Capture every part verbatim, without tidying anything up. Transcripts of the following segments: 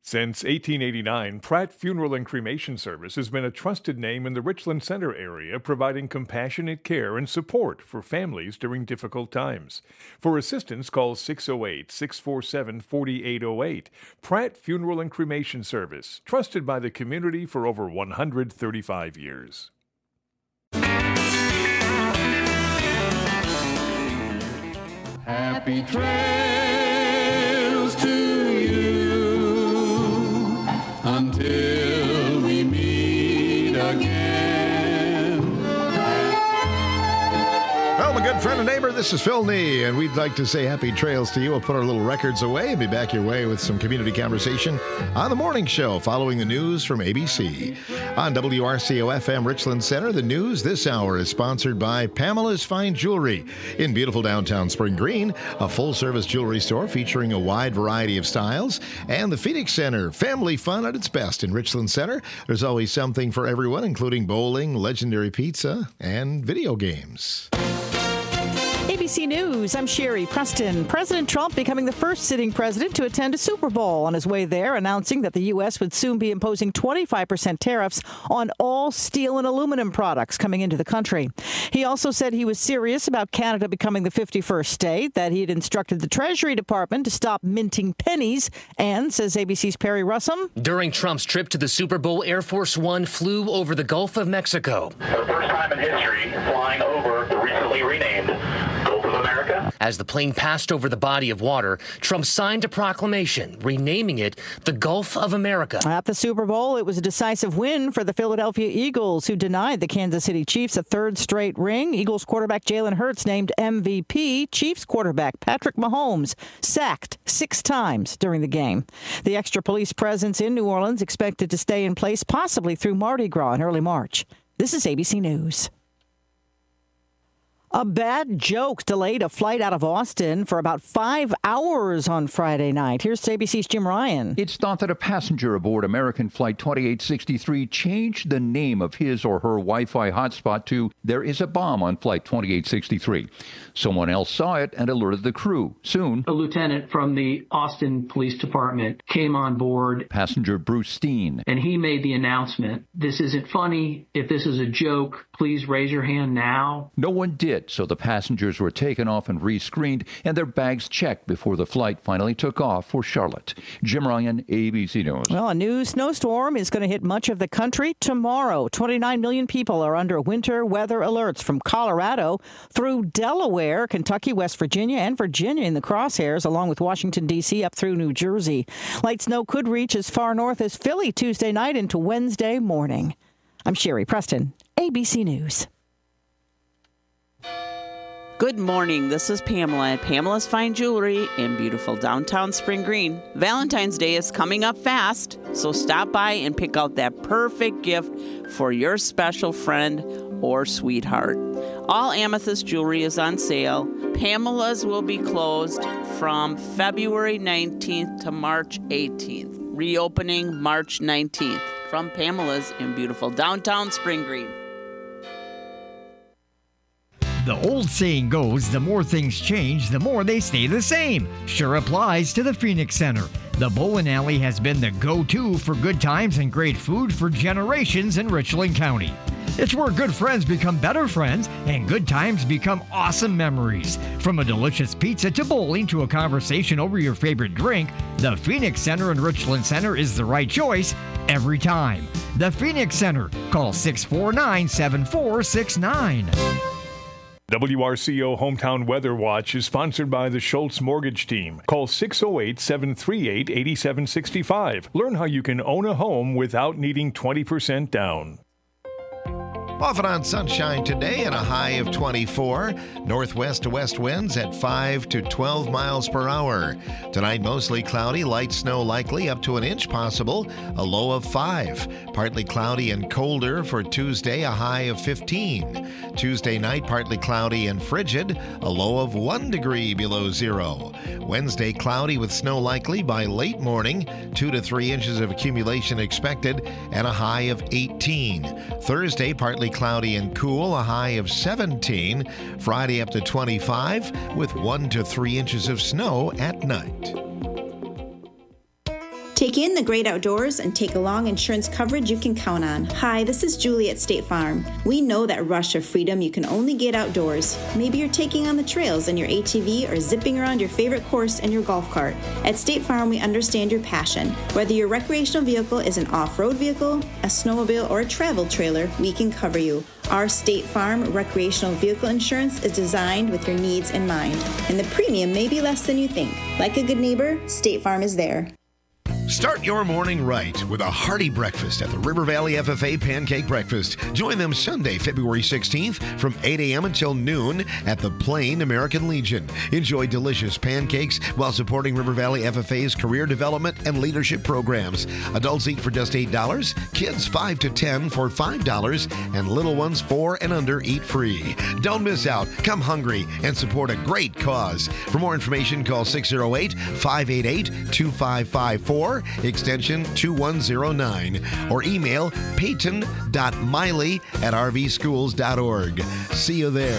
Since eighteen eighty-nine, Pratt Funeral and Cremation Service has been a trusted name in the Richland Center area, providing compassionate care and support for families during difficult times. For assistance, call six oh eight, six four seven, four eight oh eight. Pratt Funeral and Cremation Service, trusted by the community for over one hundred thirty-five years. Happy trails to you until we meet again. Well, my good friend and neighbor, this is Phil Nee, and we'd like to say happy trails to you. We'll put our little records away and be back your way with some community conversation on the morning show following the news from A B C. On W R C O F M Richland Center, the news this hour is sponsored by Pamela's Fine Jewelry in beautiful downtown Spring Green, a full-service jewelry store featuring a wide variety of styles, and the Phoenix Center, family fun at its best in Richland Center. There's always something for everyone, including bowling, legendary pizza, and video games. A B C News, I'm Sherry Preston. President Trump becoming the first sitting president to attend a Super Bowl. On his way there, announcing that the U S would soon be imposing twenty-five percent tariffs on all steel and aluminum products coming into the country. He also said he was serious about Canada becoming the fifty-first state, that he had instructed the Treasury Department to stop minting pennies, and, says A B C's Perry Russum, during Trump's trip to the Super Bowl, Air Force One flew over the Gulf of Mexico. For the first time in history, flying over the recently renamed Gulf of America. As the plane passed over the body of water, Trump signed a proclamation renaming it the Gulf of America. At the Super Bowl, it was a decisive win for the Philadelphia Eagles, who denied the Kansas City Chiefs a third straight ring. Eagles quarterback Jalen Hurts named M V P. Chiefs quarterback Patrick Mahomes sacked six times during the game. The extra police presence in New Orleans expected to stay in place possibly through Mardi Gras in early March. This is A B C News. A bad joke delayed a flight out of Austin for about five hours on Friday night. Here's A B C's Jim Ryan. It's thought that a passenger aboard American Flight twenty-eight sixty-three changed the name of his or her Wi-Fi hotspot to "There is a bomb on Flight twenty-eight sixty-three." Someone else saw it and alerted the crew. Soon, a lieutenant from the Austin Police Department came on board. Passenger Bruce Steen. And he made the announcement, "This isn't funny. If this is a joke, please raise your hand now." No one did, so the passengers were taken off and rescreened and their bags checked before the flight finally took off for Charlotte. Jim Ryan, A B C News. Well, a new snowstorm is going to hit much of the country tomorrow. twenty-nine million people are under winter weather alerts from Colorado through Delaware, Kentucky, West Virginia, and Virginia in the crosshairs, along with Washington, D C, up through New Jersey. Light snow could reach as far north as Philly Tuesday night into Wednesday morning. I'm Sherry Preston, A B C News. Good morning. This is Pamela at Pamela's Fine Jewelry in beautiful downtown Spring Green. Valentine's Day is coming up fast, so stop by and pick out that perfect gift for your special friend or sweetheart. All Amethyst jewelry is on sale. Pamela's will be closed from February nineteenth to March eighteenth. Reopening March nineteenth from Pamela's in beautiful downtown Spring Green. The old saying goes, the more things change, the more they stay the same. Sure applies to the Phoenix Center. The Bowling Alley has been the go-to for good times and great food for generations in Richland County. It's where good friends become better friends and good times become awesome memories. From a delicious pizza to bowling to a conversation over your favorite drink, the Phoenix Center in Richland Center is the right choice every time. The Phoenix Center. Call six four nine, seven four six nine. W R C O Hometown Weather Watch is sponsored by the Schultz Mortgage Team. Call six oh eight, seven three eight, eight seven six five. Learn how you can own a home without needing twenty percent down. Off and on sunshine today and a high of twenty-four. Northwest to west winds at five to twelve miles per hour. Tonight mostly cloudy, light snow likely, up to an inch possible, a low of five. Partly cloudy and colder for Tuesday, a high of fifteen. Tuesday night partly cloudy and frigid, a low of one degree below zero. Wednesday cloudy with snow likely by late morning, two to three inches of accumulation expected, and a high of eighteen. Thursday partly cloudy and cool, a high of seventeen. Friday up to twenty-five with one to three inches of snow at night. Take in the great outdoors and take along insurance coverage you can count on. Hi, this is Julie at State Farm. We know that rush of freedom you can only get outdoors. Maybe you're taking on the trails in your A T V or zipping around your favorite course in your golf cart. At State Farm, we understand your passion. Whether your recreational vehicle is an off-road vehicle, a snowmobile, or a travel trailer, we can cover you. Our State Farm recreational vehicle insurance is designed with your needs in mind, and the premium may be less than you think. Like a good neighbor, State Farm is there. Start your morning right with a hearty breakfast at the River Valley F F A Pancake Breakfast. Join them Sunday, February sixteenth from eight a.m. until noon at the Plain American Legion. Enjoy delicious pancakes while supporting River Valley F F A's career development and leadership programs. Adults eat for just eight dollars, kids five to ten for five dollars, and little ones four and under eat free. Don't miss out. Come hungry and support a great cause. For more information, call six oh eight, five eight eight, two five five four. Extension two one zero nine, or email peyton.miley at r v schools dot org. See you there.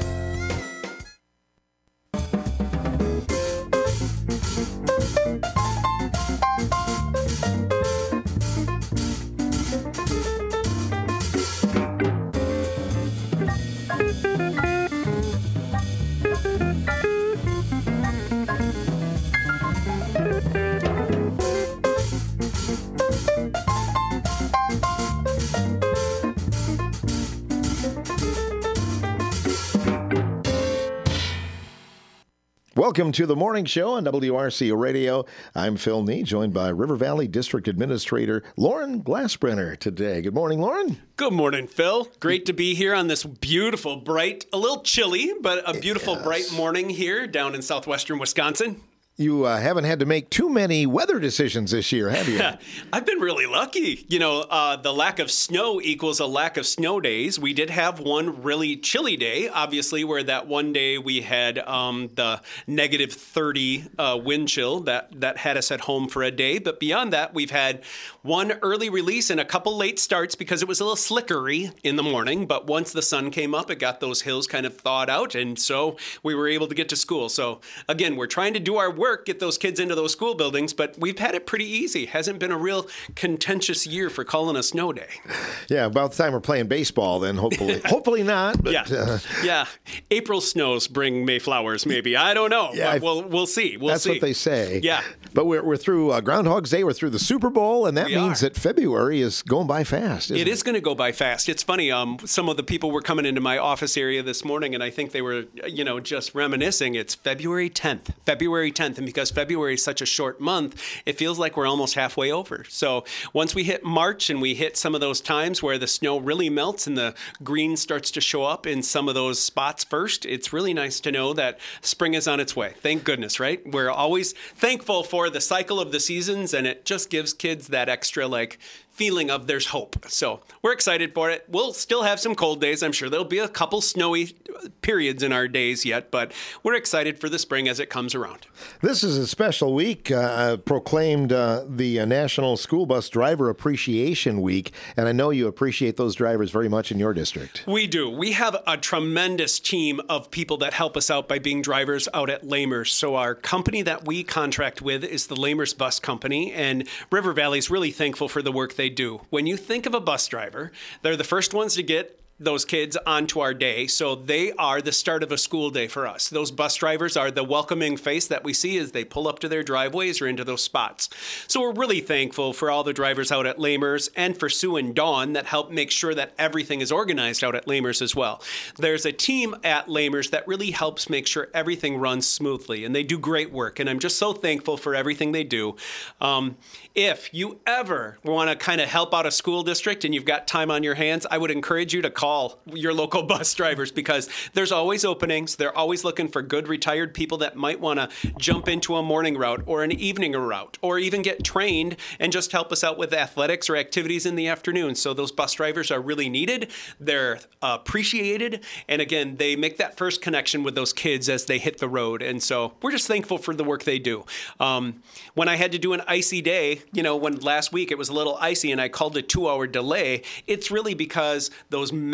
Welcome to the morning show on W R C Radio. I'm Phil Nee, joined by River Valley District Administrator Lauren Glassbrenner today. Good morning, Lauren. Good morning, Phil. Great to be here on this beautiful, bright, a little chilly, but a beautiful, yes. bright morning here down in southwestern Wisconsin. You uh, haven't had to make too many weather decisions this year, have you? I've been really lucky. You know, uh, the lack of snow equals a lack of snow days. We did have one really chilly day, obviously, where that one day we had um, the negative thirty uh, wind chill that, that had us at home for a day. But beyond that, we've had one early release and a couple late starts because it was a little slickery in the morning. But once the sun came up, it got those hills kind of thawed out. And so we were able to get to school. So, again, we're trying to do our work. Get those kids into those school buildings, but we've had it pretty easy. Hasn't been a real contentious year for calling a snow day. Yeah, about the time we're playing baseball, then hopefully, hopefully not. But, yeah, uh, yeah. April snows bring May flowers. Maybe I don't know. Yeah, but we'll we'll see. We'll that's see. what they say. Yeah, but we're we're through uh, Groundhog's Day. We're through the Super Bowl, and that we means are. that February is going by fast. Isn't it it is going to go by fast. It's funny. Um, some of the people were coming into my office area this morning, and I think they were, you know, just reminiscing. It's February tenth. February tenth, and because February is such a short month, it feels like we're almost halfway over. So once we hit March and we hit some of those times where the snow really melts and the green starts to show up in some of those spots first, it's really nice to know that spring is on its way. Thank goodness, right? We're always thankful for the cycle of the seasons, and it just gives kids that extra like feeling of there's hope. So we're excited for it. We'll still have some cold days. I'm sure there'll be a couple snowy periods in our days yet, but we're excited for the spring as it comes around. This is a special week, uh, proclaimed uh, the uh, National School Bus Driver Appreciation Week, and I know you appreciate those drivers very much in your district. We do. We have a tremendous team of people that help us out by being drivers out at Lamers. So our company that we contract with is the Lamers Bus Company, and River Valley is really thankful for the work they do. When you think of a bus driver, they're the first ones to get those kids onto our day. So they are the start of a school day for us. Those bus drivers are the welcoming face that we see as they pull up to their driveways or into those spots. So we're really thankful for all the drivers out at Lamers and for Sue and Dawn that help make sure that everything is organized out at Lamers as well. There's a team at Lamers that really helps make sure everything runs smoothly, and they do great work. And I'm just so thankful for everything they do. Um, if you ever want to kind of help out a school district and you've got time on your hands, I would encourage you to call Call your local bus drivers, because there's always openings. They're always looking for good retired people that might want to jump into a morning route or an evening route, or even get trained and just help us out with athletics or activities in the afternoon. So those bus drivers are really needed. They're appreciated. And again, they make that first connection with those kids as they hit the road. And so we're just thankful for the work they do. Um, when I had to do an icy day, you know, when last week it was a little icy and I called a two hour delay, it's really because those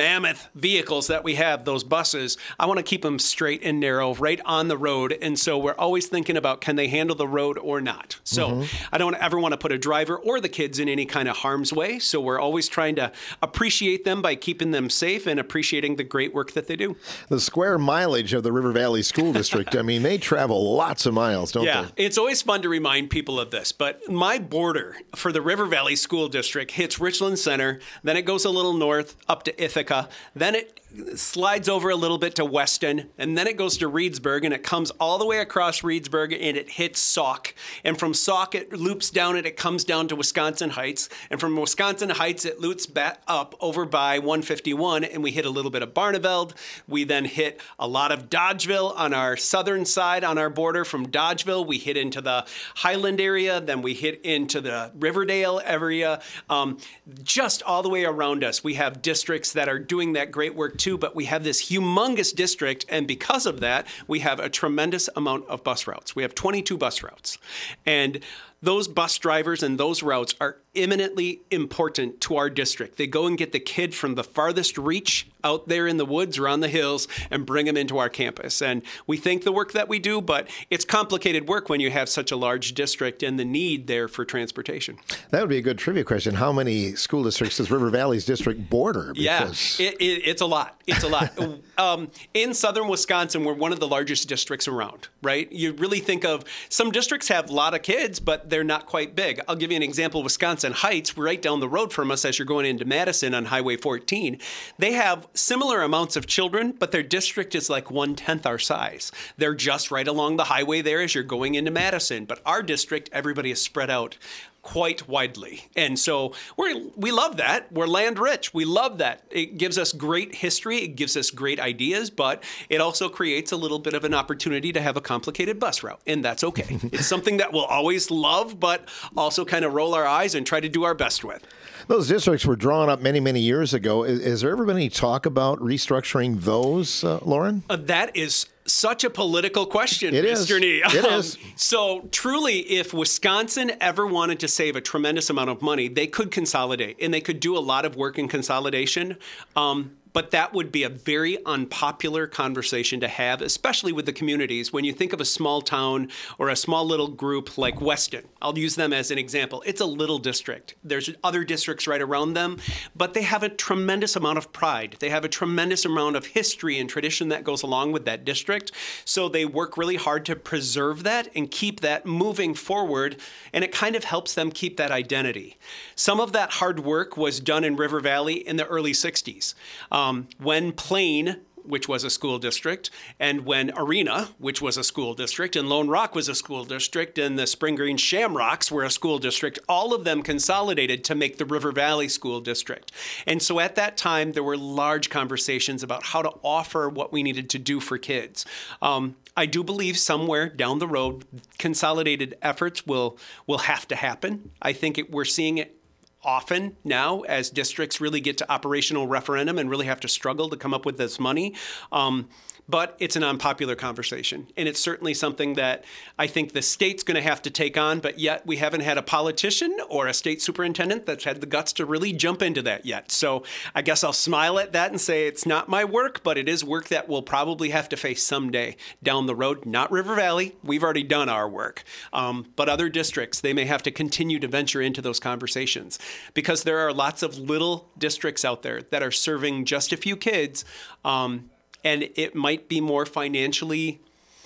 mammoth vehicles that we have, those buses, I want to keep them straight and narrow, right on the road. And so we're always thinking about, can they handle the road or not? So mm-hmm. I don't ever want to put a driver or the kids in any kind of harm's way. So we're always trying to appreciate them by keeping them safe and appreciating the great work that they do. The square mileage of the River Valley School District, I mean, they travel lots of miles, don't yeah, they? Yeah, it's always fun to remind people of this. But my border for the River Valley School District hits Richland Center, then it goes a little north up to Ithaca, then it slides over a little bit to Weston, and then it goes to Reedsburg, and it comes all the way across Reedsburg, and it hits Sauk. And from Sauk, it loops down, and it comes down to Wisconsin Heights. And from Wisconsin Heights, it loops back up over by one fifty-one, and we hit a little bit of Barneveld. We then hit a lot of Dodgeville on our southern side on our border. From Dodgeville, we hit into the Highland area, then we hit into the Riverdale area. Um, just all the way around us, we have districts that are doing that great work too, but we have this humongous district, and because of that, we have a tremendous amount of bus routes. We have twenty-two bus routes, and those bus drivers and those routes are eminently important to our district. They go and get the kid from the farthest reach out there in the woods or on the hills and bring them into our campus. And we thank the work that we do, but it's complicated work when you have such a large district and the need there for transportation. That would be a good trivia question. How many school districts does River Valley's district border? Because... Yeah, it, it, it's a lot. It's a lot. um, in southern Wisconsin, we're one of the largest districts around, right? You really think of, some districts have a lot of kids, but they're not quite big. I'll give you an example. Wisconsin Heights, right down the road from us as you're going into Madison on Highway fourteen, they have similar amounts of children, but their district is like one-tenth our size. They're just right along the highway there as you're going into Madison. But our district, everybody is spread out quite widely. And so we we love that. We're land rich. We love that. It gives us great history. It gives us great ideas, but it also creates a little bit of an opportunity to have a complicated bus route. And that's okay. It's something that we'll always love, but also kind of roll our eyes and try to do our best with. Those districts were drawn up many, many years ago. Is, is there ever been any talk about restructuring those, uh, Lauren? Uh, that is such a political question, it Mister Is. Nee. It um, is. So truly, if Wisconsin ever wanted to save a tremendous amount of money, they could consolidate, and they could do a lot of work in consolidation. Um, But that would be a very unpopular conversation to have, especially with the communities. When you think of a small town or a small little group like Weston, I'll use them as an example. It's a little district. There's other districts right around them, but they have a tremendous amount of pride. They have a tremendous amount of history and tradition that goes along with that district. So they work really hard to preserve that and keep that moving forward, and it kind of helps them keep that identity. Some of that hard work was done in River Valley in the early sixties. Um, Um, when Plain, which was a school district, and when Arena, which was a school district, and Lone Rock was a school district, and the Spring Green Shamrocks were a school district, all of them consolidated to make the River Valley School District. And so at that time, there were large conversations about how to offer what we needed to do for kids. Um, I do believe somewhere down the road, consolidated efforts will will have to happen. I think it, we're seeing it often now as districts really get to operational referendum and really have to struggle to come up with this money. Um, But it's an unpopular conversation, and it's certainly something that I think the state's going to have to take on, but yet we haven't had a politician or a state superintendent that's had the guts to really jump into that yet. So I guess I'll smile at that and say it's not my work, but it is work that we'll probably have to face someday down the road. Not River Valley. We've already done our work. Um, but other districts, they may have to continue to venture into those conversations because there are lots of little districts out there that are serving just a few kids, um, and it might be more financially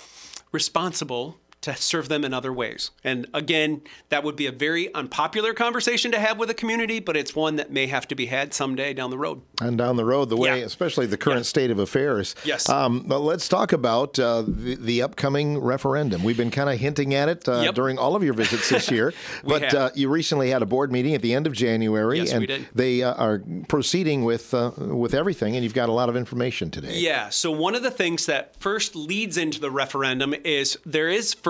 responsible to serve them in other ways. And again, that would be a very unpopular conversation to have with a community, but it's one that may have to be had someday down the road. And down the road, the way, yeah. especially the current yeah. state of affairs. Yes. Um, but let's talk about uh, the, the upcoming referendum. We've been kind of hinting at it uh, yep. during all of your visits this year. but uh, you recently had a board meeting at the end of January. Yes, and we did. They uh, are proceeding with, uh, with everything, and you've got a lot of information today. Yeah. So one of the things that first leads into the referendum is there is further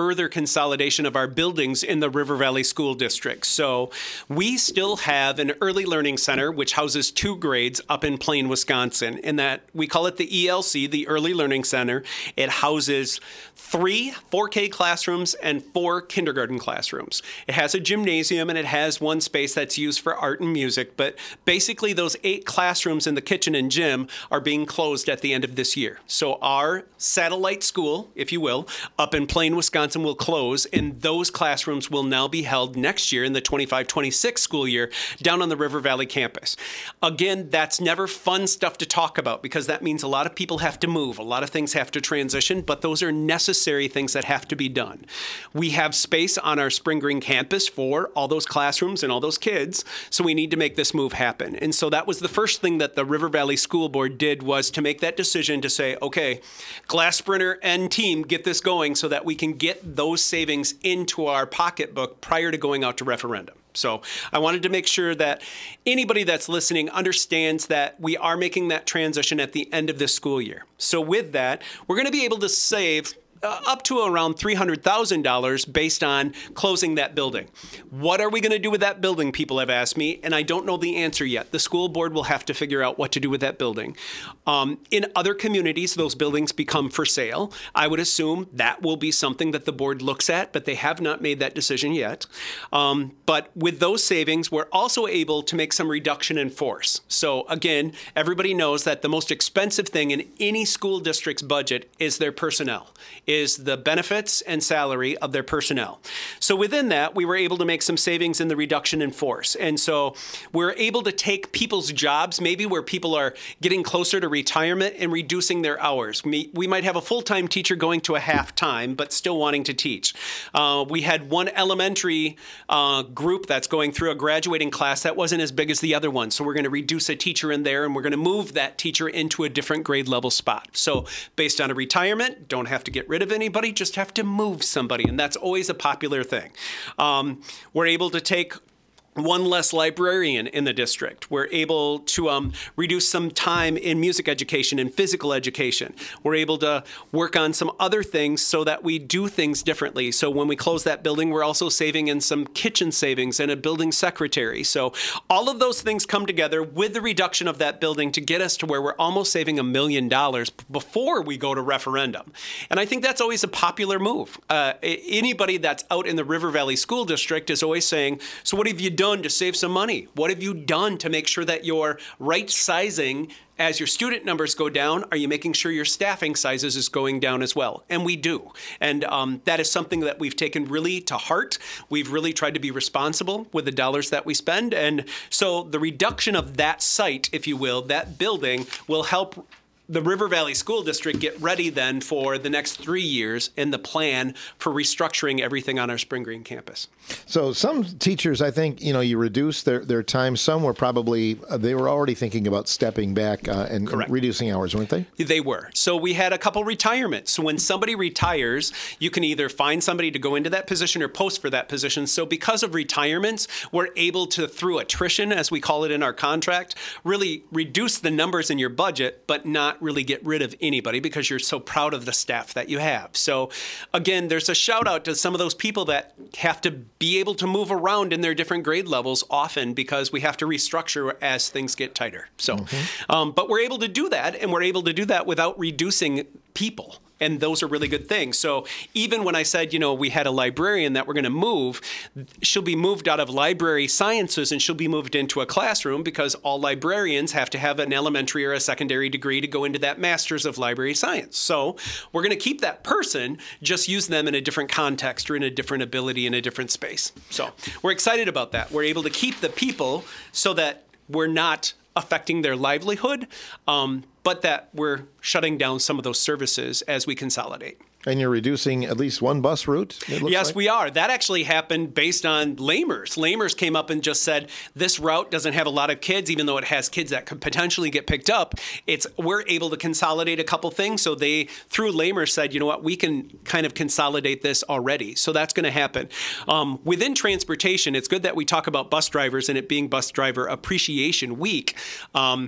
further consolidation of our buildings in the River Valley School District. So we still have an early learning center, which houses two grades up in Plain, Wisconsin. And that we call it the E L C, the Early Learning Center. It houses three four K classrooms and four kindergarten classrooms. It has a gymnasium and it has one space that's used for art and music. But basically those eight classrooms in the kitchen and gym are being closed at the end of this year. So our satellite school, if you will, up in Plain, Wisconsin will close, and those classrooms will now be held next year in the twenty-five twenty-six school year down on the River Valley campus. Again, that's never fun stuff to talk about because that means a lot of people have to move, a lot of things have to transition, but those are necessary things that have to be done. We have space on our Spring Green campus for all those classrooms and all those kids, so we need to make this move happen. And so that was the first thing that the River Valley School Board did, was to make that decision to say, okay, Glass Sprinter and team, get this going so that we can get those savings into our pocketbook prior to going out to referendum. So I wanted to make sure that anybody that's listening understands that we are making that transition at the end of this school year. So with that, we're going to be able to save Uh, up to around three hundred thousand dollars based on closing that building. What are we going to do with that building, people have asked me, and I don't know the answer yet. The school board will have to figure out what to do with that building. Um, in other communities, those buildings become for sale. I would assume that will be something that the board looks at, but they have not made that decision yet. Um, but with those savings, we're also able to make some reduction in force. So again, everybody knows that the most expensive thing in any school district's budget is their personnel, is the benefits and salary of their personnel. So within that, we were able to make some savings in the reduction in force. And so we're able to take people's jobs, maybe where people are getting closer to retirement, and reducing their hours. We, we might have a full-time teacher going to a half-time, but still wanting to teach. Uh, we had one elementary uh, group that's going through a graduating class that wasn't as big as the other one. So we're going to reduce a teacher in there, and we're going to move that teacher into a different grade level spot. So based on a retirement, don't have to get rid of anybody, just have to move somebody, and that's always a popular thing. Um, we're able to take one less librarian in the district. We're able to um, reduce some time in music education and physical education. We're able to work on some other things so that we do things differently. So when we close that building, we're also saving in some kitchen savings and a building secretary. So all of those things come together with the reduction of that building to get us to where we're almost saving a million dollars before we go to referendum. And I think that's always a popular move. Uh, anybody that's out in the River Valley School District is always saying, so what have you done to save some money? What have you done to make sure that you're right sizing as your student numbers go down? Are you making sure your staffing sizes is going down as well? And we do. And um, that is something that we've taken really to heart. We've really tried to be responsible with the dollars that we spend. And so the reduction of that site, if you will, that building, will help the River Valley School District get ready then for the next three years in the plan for restructuring everything on our Spring Green campus. So some teachers, I think, you know, you reduce their, their time. Some were probably, uh, they were already thinking about stepping back uh, and, and reducing hours, weren't they? They were. So we had a couple retirements. So when somebody retires, you can either find somebody to go into that position or post for that position. So because of retirements, we're able to, through attrition, as we call it in our contract, really reduce the numbers in your budget, but not really get rid of anybody because you're so proud of the staff that you have. So again, there's a shout out to some of those people that have to be able to move around in their different grade levels often because we have to restructure as things get tighter. So, mm-hmm. um, but we're able to do that, and we're able to do that without reducing people. And those are really good things. So even when I said, you know, we had a librarian that we're going to move, she'll be moved out of library sciences and she'll be moved into a classroom because all librarians have to have an elementary or a secondary degree to go into that master's of library science. So we're going to keep that person, just use them in a different context or in a different ability in a different space. So we're excited about that. We're able to keep the people so that we're not affecting their livelihood, um, but that we're shutting down some of those services as we consolidate. And you're reducing at least one bus route? Yes, like? we are. That actually happened based on Lamers. Lamers came up and just said, this route doesn't have a lot of kids, even though it has kids that could potentially get picked up. It's we're able to consolidate a couple things. So they, through Lamers, said, you know what, we can kind of consolidate this already. So that's going to happen. Um, within transportation, it's good that we talk about bus drivers and it being Bus Driver Appreciation Week. Um,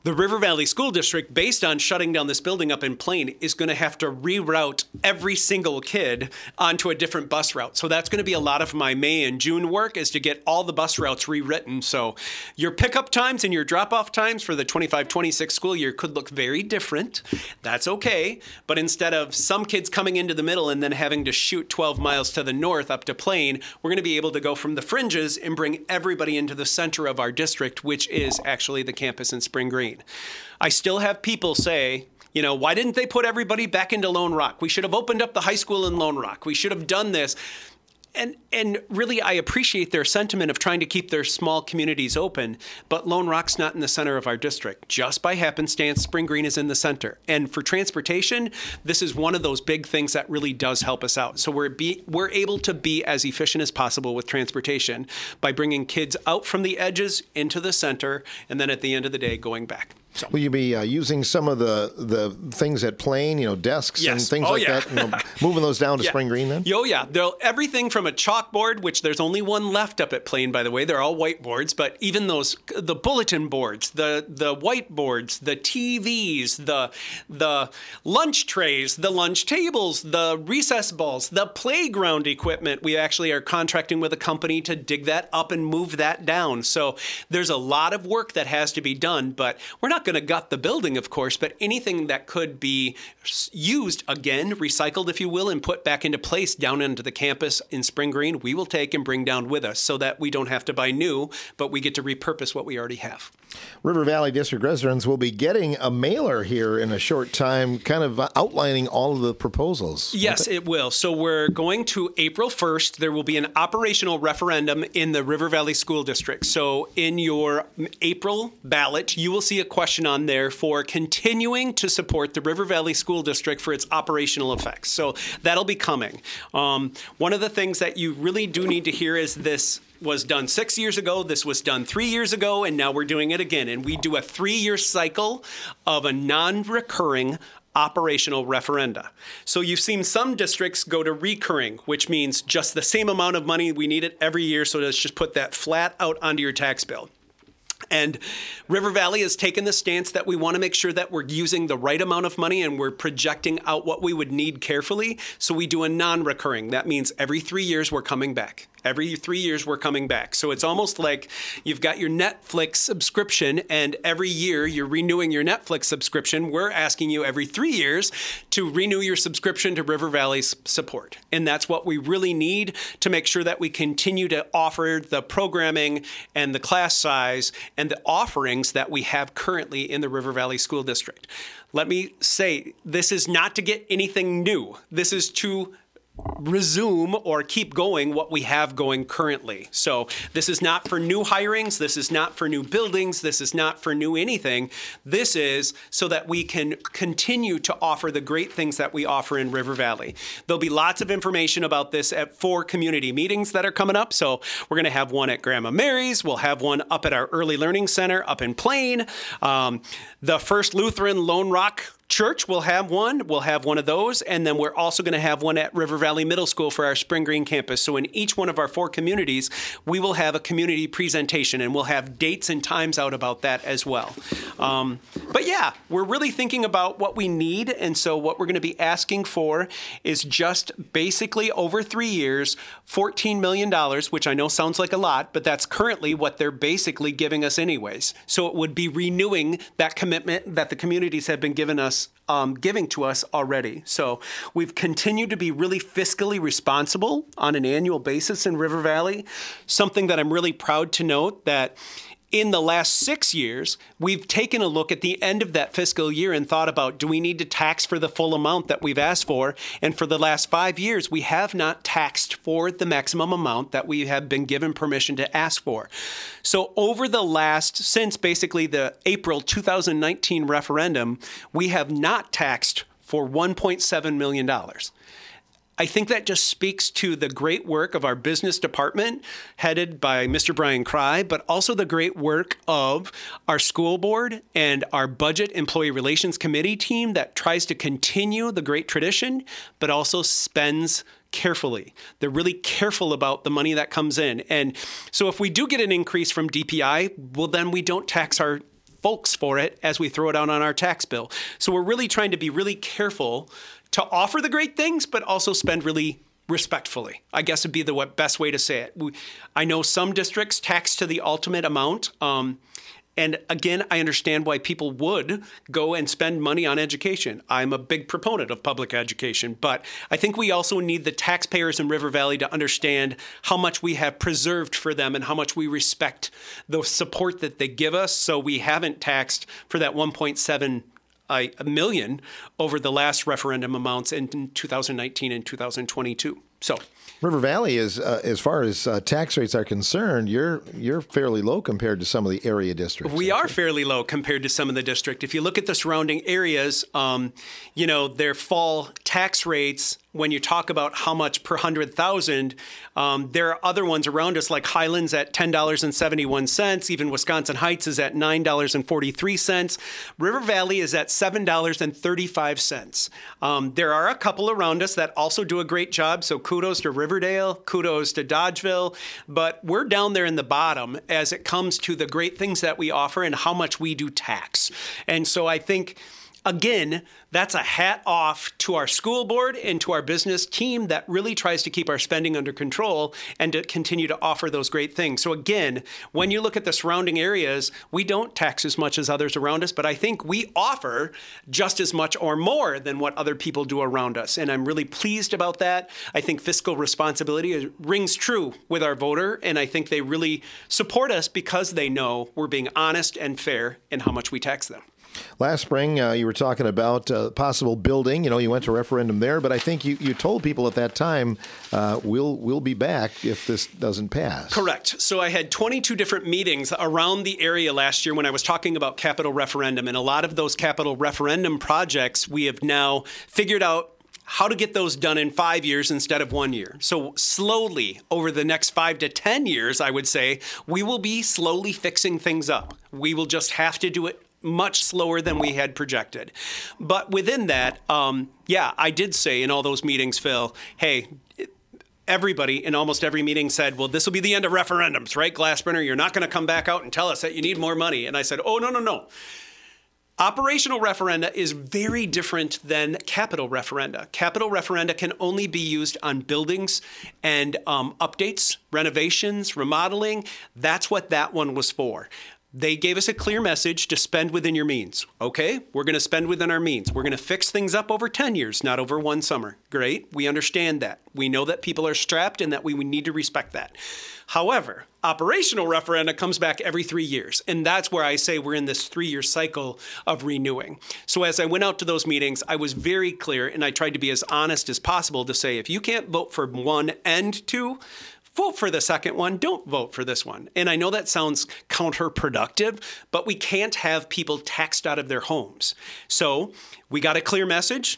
The River Valley School District, based on shutting down this building up in Plain, is going to have to reroute every single kid onto a different bus route. So that's going to be a lot of my May and June work, is to get all the bus routes rewritten. So your pickup times and your drop-off times for the twenty-five twenty-six school year could look very different. That's okay. But instead of some kids coming into the middle and then having to shoot twelve miles to the north up to Plain, we're going to be able to go from the fringes and bring everybody into the center of our district, which is actually the campus in Spring Green. I still have people say, you know, why didn't they put everybody back into Lone Rock? We should have opened up the high school in Lone Rock. We should have done this. And and really, I appreciate their sentiment of trying to keep their small communities open, but Lone Rock's not in the center of our district. Just by happenstance, Spring Green is in the center. And for transportation, this is one of those big things that really does help us out. So we're be, we're able to be as efficient as possible with transportation by bringing kids out from the edges into the center, and then at the end of the day, going back. So. Will you be uh, using some of the, the things at Plain, you know, desks yes. and things oh, like yeah. that, you know, moving those down to yeah. Spring Green then? Oh, yeah. They'll, everything from a chalkboard, which there's only one left up at Plain, by the way. They're all whiteboards, but even those, the bulletin boards, the the whiteboards, the T Vs, the the lunch trays, the lunch tables, the recess balls, the playground equipment. We actually are contracting with a company to dig that up and move that down. So there's a lot of work that has to be done, but we're not going to gut the building, of course, but anything that could be used again, recycled, if you will, and put back into place down into the campus in Spring Green, we will take and bring down with us so that we don't have to buy new, but we get to repurpose what we already have. River Valley District residents will be getting a mailer here in a short time, kind of outlining all of the proposals. Yes, it will. So we're going to April first. There will be an operational referendum in the River Valley School District. So in your April ballot, you will see a question on there for continuing to support the River Valley School District for its operational effects. So that'll be coming. Um, one of the things that you really do need to hear is this was done six years ago, this was done three years ago, and now we're doing it again. And we do a three-year cycle of a non-recurring operational referenda. So you've seen some districts go to recurring, which means just the same amount of money, we need it every year, so let's just put that flat out onto your tax bill. And River Valley has taken the stance that we want to make sure that we're using the right amount of money and we're projecting out what we would need carefully. So we do a non-recurring. That means every three years we're coming back. Every three years we're coming back. So it's almost like you've got your Netflix subscription and every year you're renewing your Netflix subscription. We're asking you every three years to renew your subscription to River Valley's support. And that's what we really need to make sure that we continue to offer the programming and the class size and the offerings that we have currently in the River Valley School District. Let me say, this is not to get anything new. This is to resume or keep going what we have going currently. So this is not for new hirings. This is not for new buildings. This is not for new anything. This is so that we can continue to offer the great things that we offer in River Valley. There'll be lots of information about this at four community meetings that are coming up. So we're going to have one at Grandma Mary's. We'll have one up at our Early Learning Center up in Plain. Um, the First Lutheran Lone Rock Church will have one. We'll have one of those. And then we're also going to have one at River Valley Middle School for our Spring Green campus. So in each one of our four communities, we will have a community presentation and we'll have dates and times out about that as well. Um, but yeah, we're really thinking about what we need. And so what we're going to be asking for is just basically over three years, fourteen million dollars, which I know sounds like a lot, but that's currently what they're basically giving us anyways. So it would be renewing that commitment that the communities have been giving us Um, giving to us already. So we've continued to be really fiscally responsible on an annual basis in River Valley. Something that I'm really proud to note that in the last six years, we've taken a look at the end of that fiscal year and thought about, do we need to tax for the full amount that we've asked for? And for the last five years, we have not taxed for the maximum amount that we have been given permission to ask for. So over the last, since basically the April two thousand nineteen referendum, we have not taxed for one point seven million dollars. I think that just speaks to the great work of our business department, headed by Mister Brian Cry, but also the great work of our school board and our budget employee relations committee team that tries to continue the great tradition, but also spends carefully. They're really careful about the money that comes in. And so if we do get an increase from D P I, well, then we don't tax our folks for it as we throw it out on our tax bill. So we're really trying to be really careful to offer the great things, but also spend really respectfully, I guess would be the best way to say it. We, I know some districts tax to the ultimate amount. Um, and again, I understand why people would go and spend money on education. I'm a big proponent of public education, but I think we also need the taxpayers in River Valley to understand how much we have preserved for them and how much we respect the support that they give us. So we haven't taxed for that one point seven a million over the last referendum amounts in two thousand nineteen and two thousand twenty-two. So River Valley is, uh, as far as uh, tax rates are concerned, you're you're fairly low compared to some of the area districts. We are fairly low compared to some of the district. If you look at the surrounding areas, um, you know, their fall tax rates, when you talk about how much per one hundred thousand, um, there are other ones around us like Highlands at ten dollars and seventy-one cents. Even Wisconsin Heights is at nine dollars and forty-three cents. River Valley is at seven dollars and thirty-five cents. Um, there are a couple around us that also do a great job, so kudos to Riverdale, kudos to Dodgeville, but we're down there in the bottom as it comes to the great things that we offer and how much we do tax. And so I think, again, that's a hat off to our school board and to our business team that really tries to keep our spending under control and to continue to offer those great things. So again, when you look at the surrounding areas, we don't tax as much as others around us, but I think we offer just as much or more than what other people do around us. And I'm really pleased about that. I think fiscal responsibility rings true with our voter, and I think they really support us because they know we're being honest and fair in how much we tax them. Last spring, uh, you were talking about uh, possible building. You know, you went to referendum there, but I think you, you told people at that time, uh, we'll we'll be back if this doesn't pass. Correct. So I had twenty-two different meetings around the area last year when I was talking about capital referendum. And a lot of those capital referendum projects, we have now figured out how to get those done in five years instead of one year. So slowly, over the next five to ten years, I would say, we will be slowly fixing things up. We will just have to do it much slower than we had projected. But within that, um, yeah, I did say in all those meetings, Phil, hey, everybody in almost every meeting said, well, this will be the end of referendums, right, Glassbrenner? You're not going to come back out and tell us that you need more money. And I said, oh, no, no, no. Operational referenda is very different than capital referenda. Capital referenda can only be used on buildings and um, updates, renovations, remodeling. That's what that one was for. They gave us a clear message to spend within your means. Okay, we're going to spend within our means. We're going to fix things up over ten years, not over one summer. Great. We understand that. We know that people are strapped and that we need to respect that. However, operational referenda comes back every three years. And that's where I say we're in this three-year cycle of renewing. So as I went out to those meetings, I was very clear and I tried to be as honest as possible to say, if you can't vote for one and two, vote for the second one. Don't vote for this one. And I know that sounds counterproductive, but we can't have people taxed out of their homes. So we got a clear message.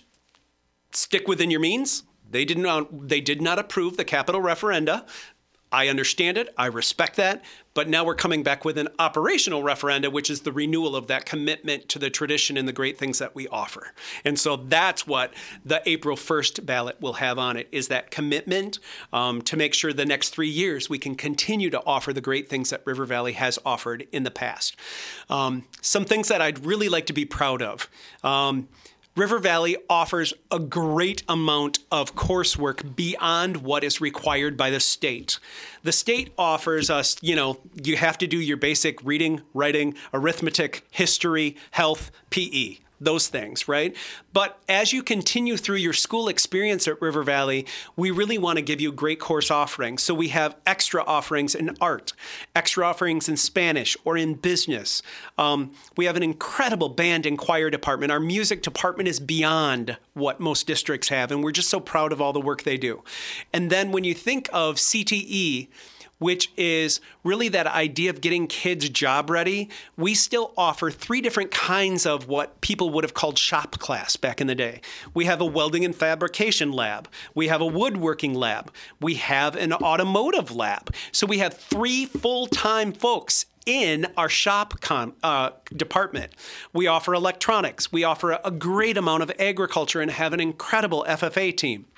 Stick within your means. They did not, they did not approve the capital referenda. I understand it. I respect that. But now we're coming back with an operational referenda, which is the renewal of that commitment to the tradition and the great things that we offer. And so that's what the April first ballot will have on it, is that commitment um, to make sure the next three years we can continue to offer the great things that River Valley has offered in the past. Um, some things that I'd really like to be proud of. Um, River Valley offers a great amount of coursework beyond what is required by the state. The state offers us, you know, you have to do your basic reading, writing, arithmetic, history, health, P E. Those things, right? But as you continue through your school experience at River Valley, we really want to give you great course offerings. So we have extra offerings in art, extra offerings in Spanish or in business. Um, we have an incredible band and choir department. Our music department is beyond what most districts have, and we're just so proud of all the work they do. And then when you think of C T E, which is really that idea of getting kids job ready, we still offer three different kinds of what people would have called shop class back in the day. We have a welding and fabrication lab. We have a woodworking lab. We have an automotive lab. So we have three full-time folks in our shop com, uh, department. We offer electronics. We offer a, a great amount of agriculture and have an incredible F F A team.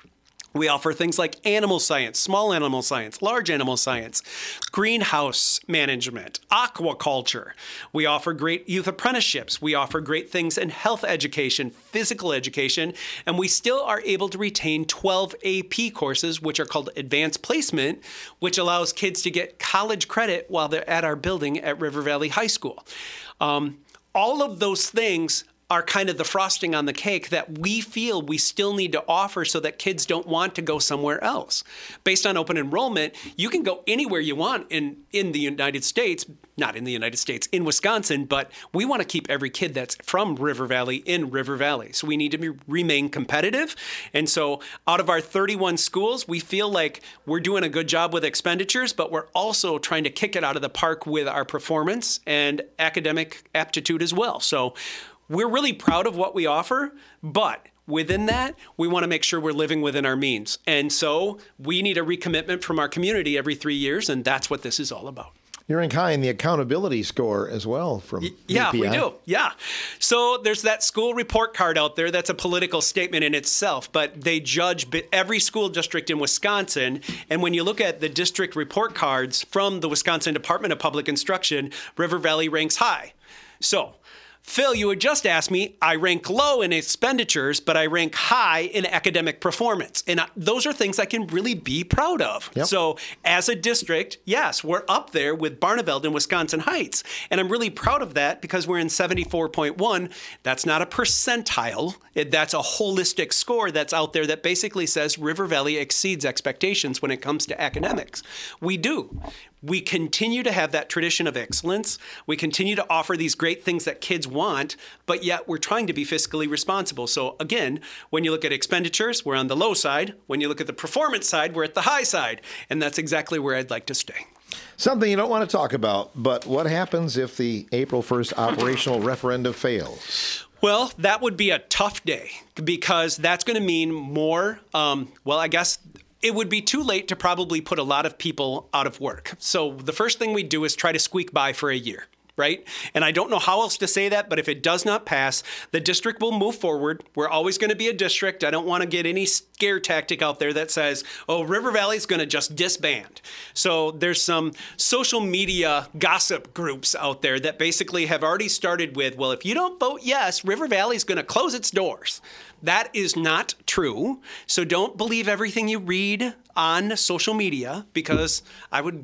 We offer things like animal science, small animal science, large animal science, greenhouse management, aquaculture. We offer great youth apprenticeships. We offer great things in health education, physical education, and we still are able to retain twelve A P courses, which are called advanced placement, which allows kids to get college credit while they're at our building at River Valley High School. Um, all of those things are kind of the frosting on the cake that we feel we still need to offer so that kids don't want to go somewhere else. Based on open enrollment, you can go anywhere you want in, in the United States, not in the United States, in Wisconsin, but we want to keep every kid that's from River Valley in River Valley. So we need to be, remain competitive. And so out of our thirty-one schools, we feel like we're doing a good job with expenditures, but we're also trying to kick it out of the park with our performance and academic aptitude as well. So we're really proud of what we offer, but within that, we want to make sure we're living within our means. And so we need a recommitment from our community every three years, and that's what this is all about. You rank high in the accountability score as well from Yeah, U P I. we do. Yeah. So there's that school report card out there. That's a political statement in itself, but they judge every school district in Wisconsin. And when you look at the district report cards from the Wisconsin Department of Public Instruction, River Valley ranks high. So Phil, you had just asked me, I rank low in expenditures, but I rank high in academic performance. And those are things I can really be proud of. Yep. So as a district, yes, we're up there with Barneveld and Wisconsin Heights. And I'm really proud of that because we're in seventy-four point one. That's not a percentile. That's a holistic score that's out there that basically says River Valley exceeds expectations when it comes to academics. We do. We continue to have that tradition of excellence. We continue to offer these great things that kids want, but yet we're trying to be fiscally responsible. So again, when you look at expenditures, we're on the low side. When you look at the performance side, we're at the high side. And that's exactly where I'd like to stay. Something you don't want to talk about, but what happens if the April first operational referendum fails? Well, that would be a tough day because that's going to mean more, um, well, I guess it would be too late to probably put a lot of people out of work. So the first thing we do is try to squeak by for a year, right? And I don't know how else to say that, but if it does not pass, the district will move forward. We're always going to be a district. I don't want to get any scare tactic out there that says, oh, River Valley is going to just disband. So there's some social media gossip groups out there that basically have already started with, well, if you don't vote yes, River Valley is going to close its doors. That is not true. So don't believe everything you read on social media because I would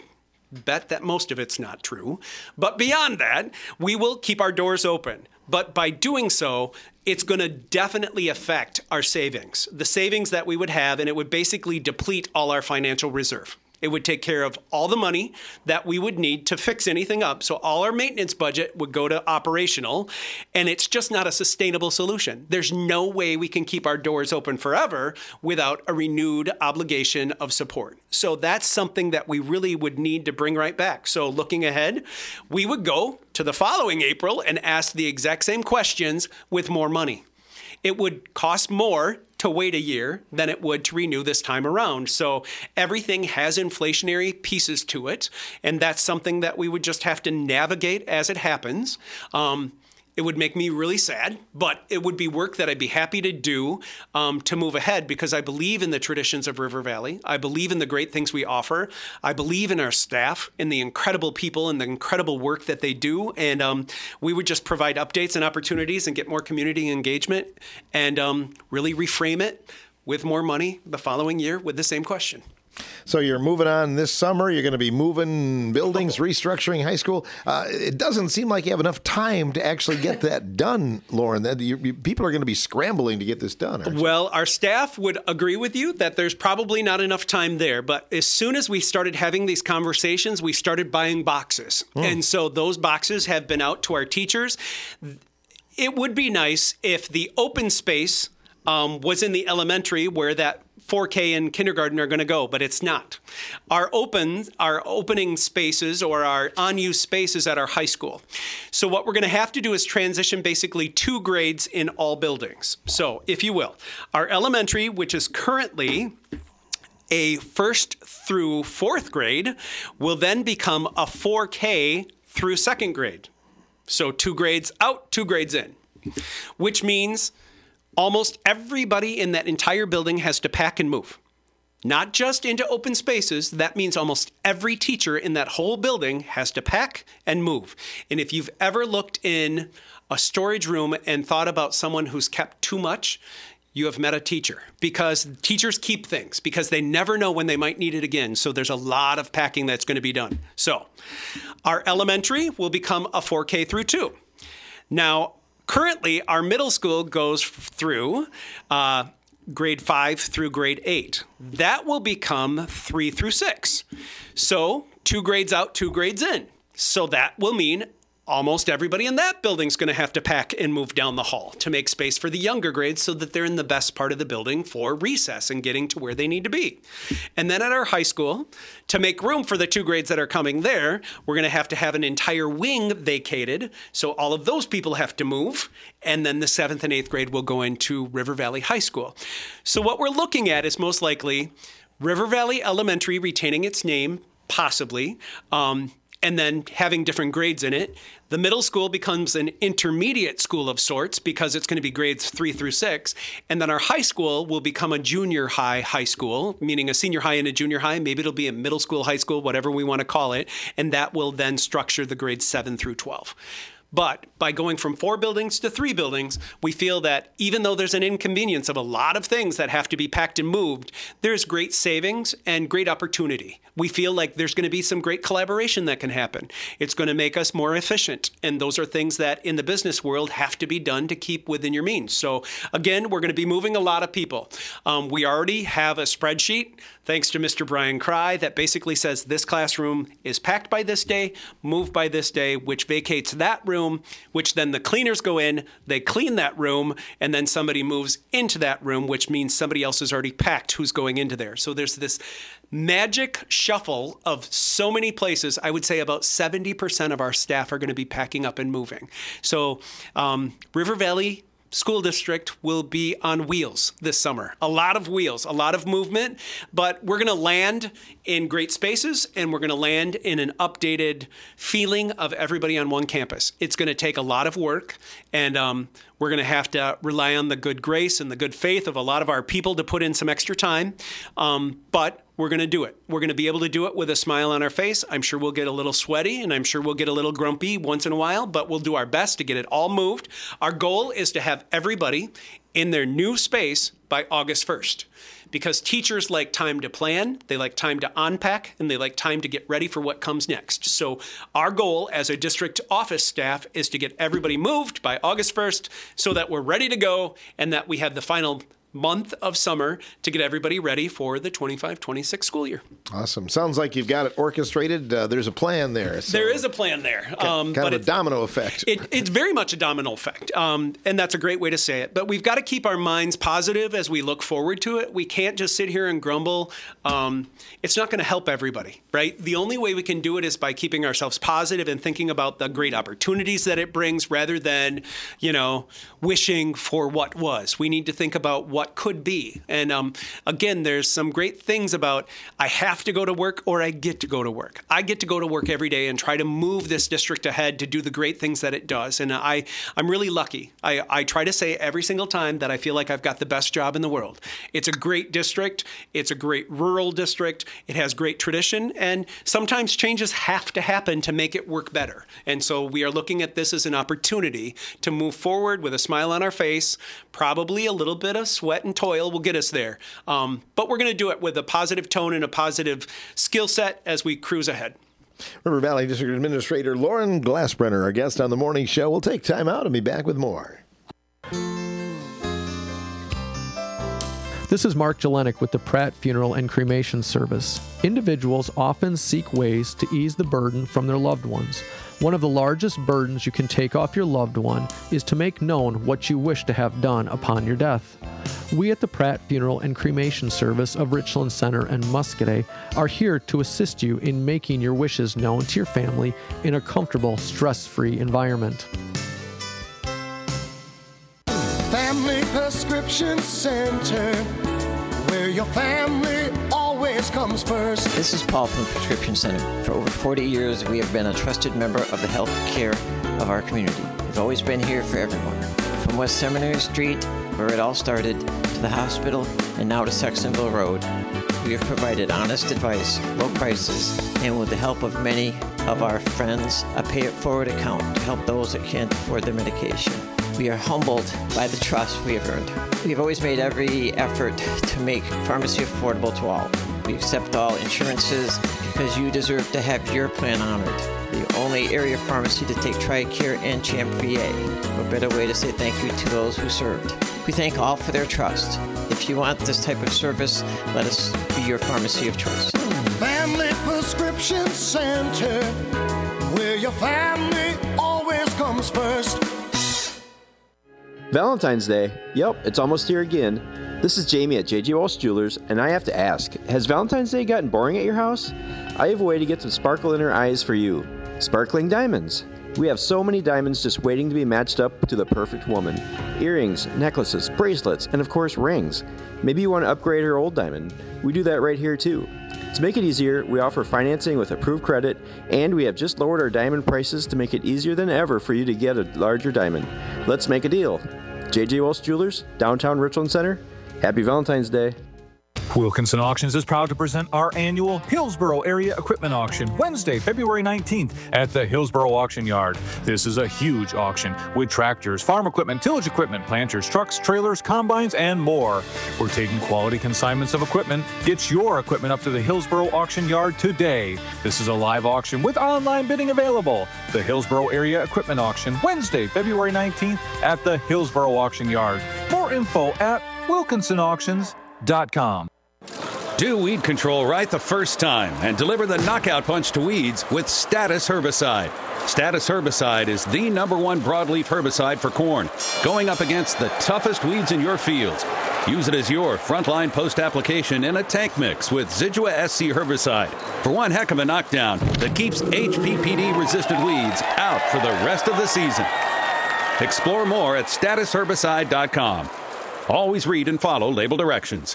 bet that most of it's not true. But beyond that, we will keep our doors open. But by doing so, it's going to definitely affect our savings, the savings that we would have, and it would basically deplete all our financial reserve. It would take care of all the money that we would need to fix anything up. So all our maintenance budget would go to operational, and it's just not a sustainable solution. There's no way we can keep our doors open forever without a renewed obligation of support. So that's something that we really would need to bring right back. So looking ahead, we would go to the following April and ask the exact same questions with more money. It would cost more to wait a year than it would to renew this time around. So everything has inflationary pieces to it, and that's something that we would just have to navigate as it happens. Um, It would make me really sad, but it would be work that I'd be happy to do um, to move ahead because I believe in the traditions of River Valley. I believe in the great things we offer. I believe in our staff, in the incredible people and the incredible work that they do. And um, we would just provide updates and opportunities and get more community engagement and um, really reframe it with more money the following year with the same question. So you're moving on this summer. You're going to be moving buildings, restructuring high school. Uh, it doesn't seem like you have enough time to actually get that done, Lauren. That you, you, people are going to be scrambling to get this done. Well, our staff would agree with you that there's probably not enough time there. But as soon as we started having these conversations, we started buying boxes. Mm. And so those boxes have been out to our teachers. It would be nice if the open space um, was in the elementary where that four K and kindergarten are going to go, but it's not. Our open, our opening spaces or our unused spaces at our high school. So what we're going to have to do is transition basically two grades in all buildings. So if you will, our elementary, which is currently a first through fourth grade, will then become a four K through second grade. So two grades out, two grades in, which means almost everybody in that entire building has to pack and move. Not just into open spaces. That means almost every teacher in that whole building has to pack and move. And if you've ever looked in a storage room and thought about someone who's kept too much, you have met a teacher, because teachers keep things because they never know when they might need it again. So there's a lot of packing that's going to be done. So our elementary will become a four K through two. Now, currently, our middle school goes through uh, grade five through grade eight. That will become three through six. So two grades out, two grades in. So that will mean almost everybody in that building is going to have to pack and move down the hall to make space for the younger grades so that they're in the best part of the building for recess and getting to where they need to be. And then at our high school, to make room for the two grades that are coming there, we're going to have to have an entire wing vacated. So all of those people have to move. And then the seventh and eighth grade will go into River Valley High School. So what we're looking at is most likely River Valley Elementary retaining its name, possibly, um, and then having different grades in it. The middle school becomes an intermediate school of sorts because it's going to be grades three through six. And then our high school will become a junior high high school, meaning a senior high and a junior high. Maybe it'll be a middle school, high school, whatever we want to call it. And that will then structure the grades seven through twelve. But by going from four buildings to three buildings, we feel that even though there's an inconvenience of a lot of things that have to be packed and moved, there's great savings and great opportunity. We feel like there's going to be some great collaboration that can happen. It's going to make us more efficient. And those are things that in the business world have to be done to keep within your means. So again, we're going to be moving a lot of people. Um, we already have a spreadsheet, thanks to Mister Brian Cry, that basically says this classroom is packed by this day, moved by this day, which vacates that room, which then the cleaners go in, they clean that room, and then somebody moves into that room, which means somebody else is already packed who's going into there. So there's this magic shuffle of so many places. I would say about seventy percent of our staff are going to be packing up and moving. So um, River Valley School District will be on wheels this summer. A lot of wheels, a lot of movement, but we're going to land in great spaces and we're going to land in an updated feeling of everybody on one campus. It's going to take a lot of work, and um, we're going to have to rely on the good grace and the good faith of a lot of our people to put in some extra time, um, but we're going to do it. We're going to be able to do it with a smile on our face. I'm sure we'll get a little sweaty and I'm sure we'll get a little grumpy once in a while, but we'll do our best to get it all moved. Our goal is to have everybody in their new space by August first, because teachers like time to plan, they like time to unpack, and they like time to get ready for what comes next. So our goal as a district office staff is to get everybody moved by August first so that we're ready to go and that we have the final month of summer to get everybody ready for the twenty-five twenty-six school year. Awesome. Sounds like you've got it orchestrated. Uh, there's a plan there. So. There is a plan there. Um, kind but of a domino effect. It, it's very much a domino effect, um, and that's a great way to say it. But we've got to keep our minds positive as we look forward to it. We can't just sit here and grumble. Um, it's not going to help everybody, right? The only way we can do it is by keeping ourselves positive and thinking about the great opportunities that it brings rather than, you know, wishing for what was. We need to think about what What could be. And um, again, there's some great things about I have to go to work or I get to go to work. I get to go to work every day and try to move this district ahead to do the great things that it does. And I, I'm really lucky. I, I try to say every single time that I feel like I've got the best job in the world. It's a great district. It's a great rural district. It has great tradition. And sometimes changes have to happen to make it work better. And so we are looking at this as an opportunity to move forward with a smile on our face, probably a little bit of sweat and toil will get us there. Um, but we're going to do it with a positive tone and a positive skill set as we cruise ahead. River Valley District Administrator Lauren Glassbrenner, our guest on the morning show. We'll take time out and be back with more. This is Mark Jelenic with the Pratt Funeral and Cremation Service. Individuals often seek ways to ease the burden from their loved ones. One of the largest burdens you can take off your loved one is to make known what you wish to have done upon your death. We at the Pratt Funeral and Cremation Service of Richland Center and Muscoda are here to assist you in making your wishes known to your family in a comfortable, stress-free environment. Family Prescription Center, where your family always comes first. This is Paul from Prescription Center. For over forty years, we have been a trusted member of the health care of our community. We've always been here for everyone. From West Seminary Street, where it all started, to the hospital, and now to Sextonville Road. We have provided honest advice, low prices, and with the help of many of our friends, a pay-it-forward account to help those that can't afford their medication. We are humbled by the trust we have earned. We have always made every effort to make pharmacy affordable to all. We accept all insurances because you deserve to have your plan honored. The only area pharmacy to take TRICARE and CHAMP V A. What better way to say thank you to those who served. We thank all for their trust. If you want this type of service, let us be your pharmacy of choice. Family Prescription Center, where your family always comes first. Valentine's Day. Yep, it's almost here again. This is Jamie at J J Walsh Jewelers, and I have to ask, has Valentine's Day gotten boring at your house? I have a way to get some sparkle in her eyes for you. Sparkling diamonds. We have so many diamonds just waiting to be matched up to the perfect woman. Earrings, necklaces, bracelets, and of course rings. Maybe you want to upgrade her old diamond. We do that right here too. To make it easier, we offer financing with approved credit, and we have just lowered our diamond prices to make it easier than ever for you to get a larger diamond. Let's make a deal. J J Walsh Jewelers, downtown Richland Center. Happy Valentine's Day. Wilkinson Auctions is proud to present our annual Hillsboro Area Equipment Auction, Wednesday, February nineteenth at the Hillsboro Auction Yard. This is a huge auction with tractors, farm equipment, tillage equipment, planters, trucks, trailers, combines, and more. We're taking quality consignments of equipment. Get your equipment up to the Hillsboro Auction Yard today. This is a live auction with online bidding available. The Hillsboro Area Equipment Auction, Wednesday, February nineteenth at the Hillsboro Auction Yard. More info at wilkinson auctions dot com. Do weed control right the first time and deliver the knockout punch to weeds with Status Herbicide. Status Herbicide is the number one broadleaf herbicide for corn, going up against the toughest weeds in your fields. Use it as your frontline post application in a tank mix with Zidua S C herbicide for one heck of a knockdown that keeps H P P D-resistant weeds out for the rest of the season. Explore more at status herbicide dot com. Always read and follow label directions.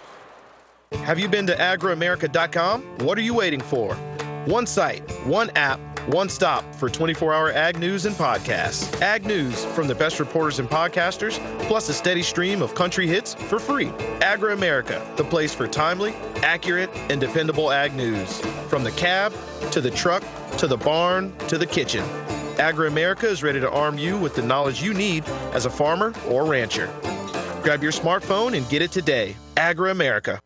Have you been to agro america dot com? What are you waiting for? One site, one app, one stop for twenty-four hour ag news and podcasts. Ag news from the best reporters and podcasters, plus a steady stream of country hits for free. Agro America, the place for timely, accurate, and dependable ag news. From the cab, to the truck, to the barn, to the kitchen. Agro America is ready to arm you with the knowledge you need as a farmer or rancher. Grab your smartphone and get it today. Agro America.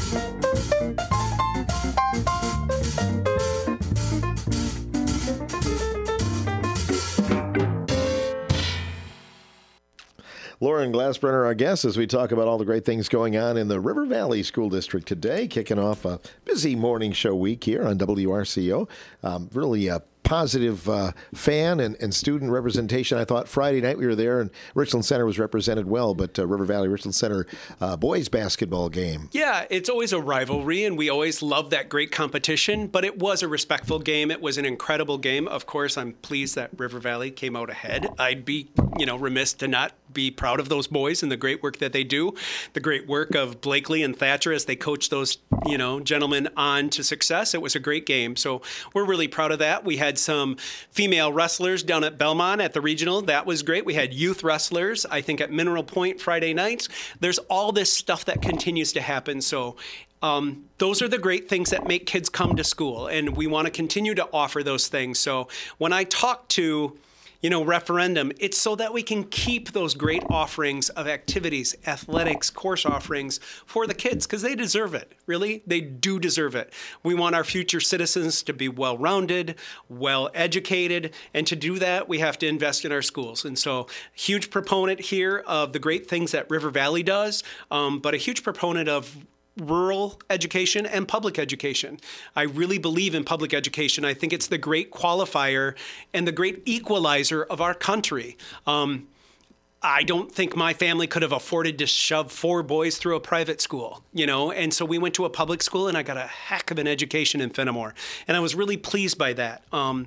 Lauren Glassbrenner, our guest, as we talk about all the great things going on in the River Valley School District today, kicking off a busy morning show week here on W R C O. Um, really a positive uh, fan and, and student representation. I thought Friday night we were there and Richland Center was represented well, but uh, River Valley Richland Center uh, boys basketball game. Yeah, it's always a rivalry, and we always love that great competition, but it was a respectful game. It was an incredible game. Of course, I'm pleased that River Valley came out ahead. I'd be, you know, remiss to not be proud of those boys and the great work that they do, the great work of Blakely and Thatcher as they coach those, you know, gentlemen on to success. It was a great game, so we're really proud of that. We had some female wrestlers down at Belmont at the regional. That was great. We had youth wrestlers, I think, at Mineral Point Friday nights. There's all this stuff that continues to happen, so Um, those are the great things that make kids come to school, and we want to continue to offer those things. So when I talk to you know, referendum, it's so that we can keep those great offerings of activities, athletics, course offerings for the kids, because they deserve it. Really, they do deserve it. We want our future citizens to be well-rounded, well-educated, and to do that, we have to invest in our schools. And so, huge proponent here of the great things that River Valley does, um, but a huge proponent of rural education and public education. I really believe in public education. I think it's the great qualifier and the great equalizer of our country. Um, I don't think my family could have afforded to shove four boys through a private school, you know, and so we went to a public school and I got a heck of an education in Fenimore. And I was really pleased by that. Um,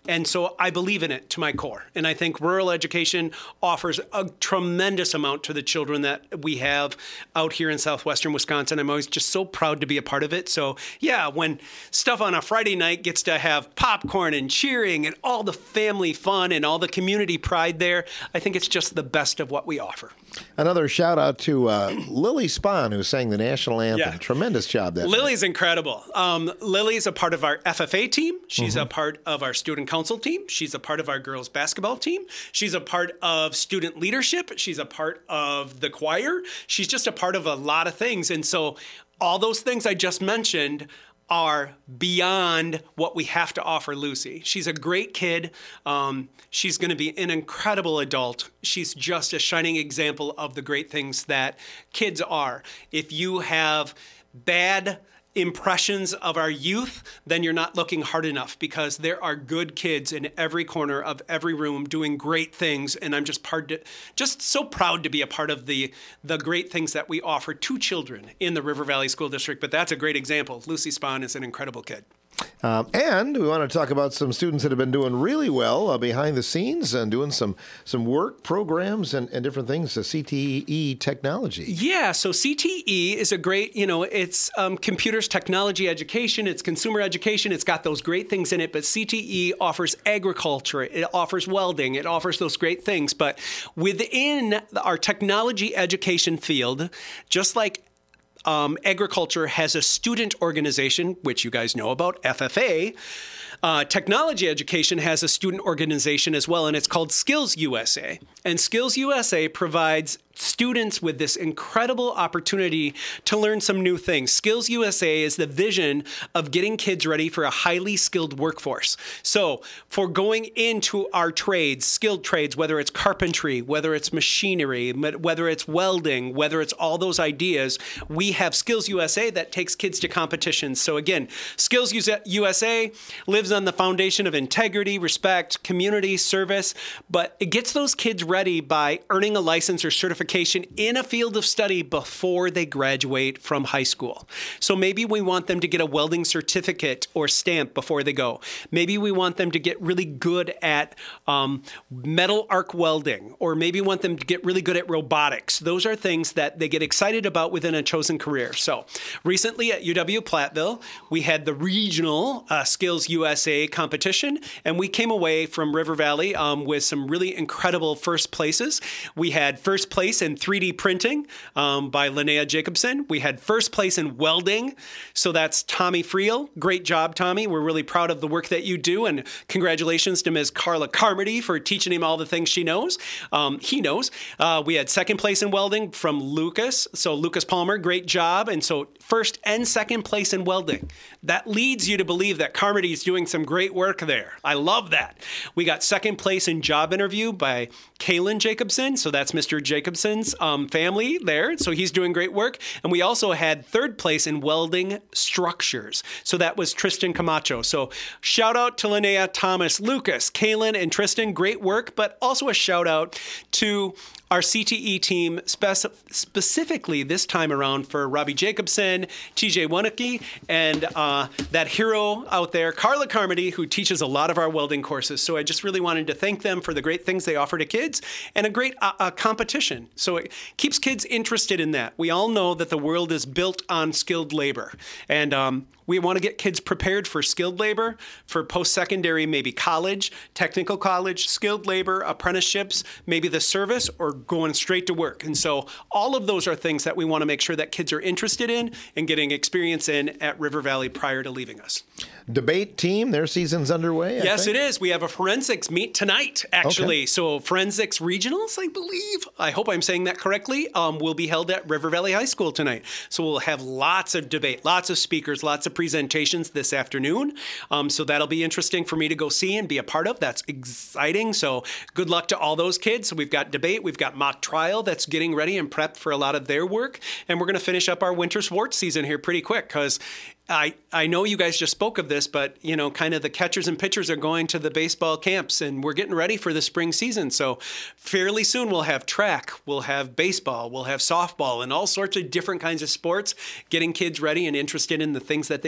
And so I believe in it to my core. And I think rural education offers a tremendous amount to the children that we have out here in southwestern Wisconsin. I'm always just so proud to be a part of it. So yeah, when stuff on a Friday night gets to have popcorn and cheering and all the family fun and all the community pride there, I think it's just the best of what we offer. Another shout out to uh, Lily Spahn, who sang the national anthem. Yeah. Tremendous job that Lily's night. Incredible. Um, Lily's a part of our F F A team. She's mm-hmm. a part of our student council team. She's a part of our girls basketball team. She's a part of student leadership. She's a part of the choir. She's just a part of a lot of things. And so all those things I just mentioned are beyond what we have to offer Lucy. She's a great kid. Um, she's going to be an incredible adult. She's just a shining example of the great things that kids are. If you have bad impressions of our youth, then you're not looking hard enough, because there are good kids in every corner of every room doing great things. And I'm just part to, just so proud to be a part of the the great things that we offer to children in the River Valley School District. But that's a great example. Lucy Spahn is an incredible kid. Um, and we want to talk about some students that have been doing really well uh, behind the scenes and doing some some work programs and, and different things, the C T E technology. Yeah, so C T E is a great, you know, it's um, computers, technology education, it's consumer education, it's got those great things in it, but C T E offers agriculture, it offers welding, it offers those great things. But within our technology education field, just like Um, agriculture has a student organization, which you guys know about, F F A. Uh, technology education has a student organization as well, and it's called Skills U S A. And Skills U S A provides students with this incredible opportunity to learn some new things. Skills U S A is the vision of getting kids ready for a highly skilled workforce. So for going into our trades, skilled trades, whether it's carpentry, whether it's machinery, whether it's welding, whether it's all those ideas, we have Skills U S A that takes kids to competitions. So again, Skills U S A lives on the foundation of integrity, respect, community, service, but it gets those kids ready by earning a license or certification in a field of study before they graduate from high school. So maybe we want them to get a welding certificate or stamp before they go. Maybe we want them to get really good at um, metal arc welding, or maybe we want them to get really good at robotics. Those are things that they get excited about within a chosen career. So recently at U W Platteville, we had the regional uh, Skills U S A competition, and we came away from River Valley um, with some really incredible first places. We had first place in three D printing um, by Linnea Jacobson. We had first place in welding. So that's Tommy Friel. Great job, Tommy. We're really proud of the work that you do. And congratulations to Miz Carla Carmody for teaching him all the things she knows. Um, he knows. Uh, we had second place in welding from Lucas. So Lucas Palmer, great job. And so first and second place in welding. That leads you to believe that Carmody is doing some great work there. I love that. We got second place in job interview by Kalen Jacobson. So that's Mister Jacobson's um, family there. So he's doing great work. And we also had third place in welding structures. So that was Tristan Camacho. So shout out to Linnea, Thomas, Lucas, Kalen, and Tristan. Great work. But also a shout out to our C T E team, spec- specifically this time around for Robbie Jacobson, T J Wonicky, and uh, that hero out there, Carla Carmody, who teaches a lot of our welding courses. So I just really wanted to thank them for the great things they offer to kids and a great uh, uh, competition. So it keeps kids interested in that. We all know that the world is built on skilled labor. And um, we want to get kids prepared for skilled labor, for post-secondary, maybe college, technical college, skilled labor, apprenticeships, maybe the service, or going straight to work. And so all of those are things that we want to make sure that kids are interested in and getting experience in at River Valley prior to leaving us. Debate team, their season's underway, I Yes, think. it is. We have a forensics meet tonight, actually. Okay. So forensics regionals, I believe, I hope I'm saying that correctly, um, will be held at River Valley High School tonight. So we'll have lots of debate, lots of speakers, lots of presentations this afternoon. Um, so that'll be interesting for me to go see and be a part of. That's exciting. So good luck to all those kids. So we've got debate, we've got mock trial that's getting ready and prepped for a lot of their work. And we're going to finish up our winter sports season here pretty quick, because I, I know you guys just spoke of this, but, you know, kind of the catchers and pitchers are going to the baseball camps, and we're getting ready for the spring season. So fairly soon we'll have track, we'll have baseball, we'll have softball, and all sorts of different kinds of sports, getting kids ready and interested in the things that they do.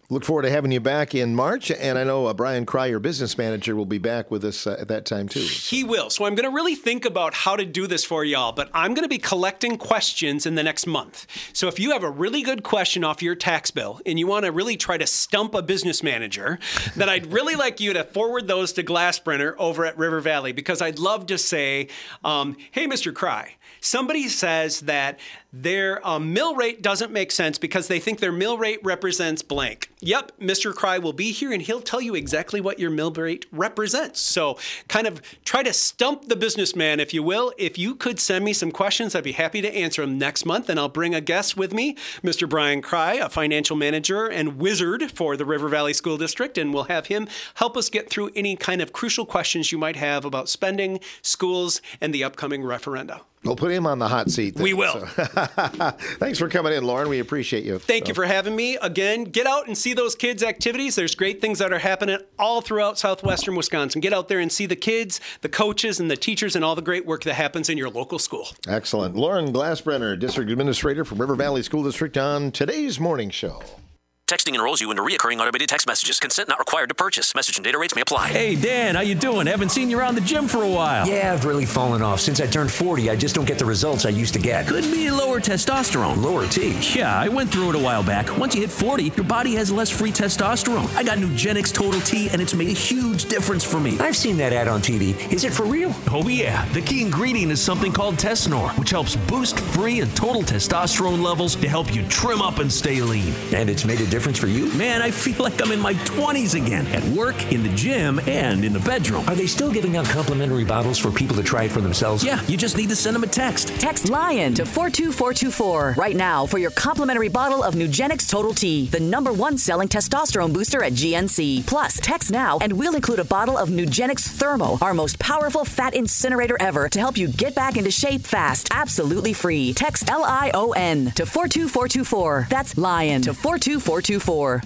Look forward to having you back in March. And I know uh, Brian Cry, your business manager, will be back with us uh, at that time, too. He will. So I'm going to really think about how to do this for y'all. But I'm going to be collecting questions in the next month. So if you have a really good question off your tax bill and you want to really try to stump a business manager, then I'd really like you to forward those to Glassbrenner over at River Valley, because I'd love to say, um, hey, Mister Cry, somebody says that their um, mill rate doesn't make sense because they think their mill rate represents blank. Yep, Mister Cry will be here and he'll tell you exactly what your mill rate represents. So kind of try to stump the businessman, if you will. If you could send me some questions, I'd be happy to answer them next month. And I'll bring a guest with me, Mister Brian Cry, a financial manager and wizard for the River Valley School District. And we'll have him help us get through any kind of crucial questions you might have about spending, schools, and the upcoming referenda. We'll put him on the hot seat. Then, we will. So. Thanks for coming in, Lauren. We appreciate you. Thank so. you for having me. Again, get out and see those kids' activities. There's great things that are happening all throughout southwestern Wisconsin. Get out there and see the kids, the coaches, and the teachers, and all the great work that happens in your local school. Excellent. Lauren Glassbrenner, District Administrator from River Valley School District, on today's morning show. Texting enrolls you into recurring automated text messages. Consent not required to purchase. Message and data rates may apply. Hey, Dan, how you doing? Haven't seen you around the gym for a while. Yeah, I've really fallen off. Since I turned forty, I just don't get the results I used to get. Could be lower testosterone. Lower T? Yeah, I went through it a while back. Once you hit forty, your body has less free testosterone. I got Nugenix Total T, and it's made a huge difference for me. I've seen that ad on T V. Is it for real? Oh, yeah. The key ingredient is something called Tesnor, which helps boost free and total testosterone levels to help you trim up and stay lean. And it's made a difference for you? Man, I feel like I'm in my twenties again, at work, in the gym, and in the bedroom. Are they still giving out complimentary bottles for people to try it for themselves? Yeah, you just need to send them a text. Text LION to four two four two four right now for your complimentary bottle of Nugenix Total T, the number one selling testosterone booster at G N C. Plus, text now and we'll include a bottle of Nugenix Thermo, our most powerful fat incinerator ever, to help you get back into shape fast, absolutely free. Text L I O N to four two four two four. That's LION to four two four two four.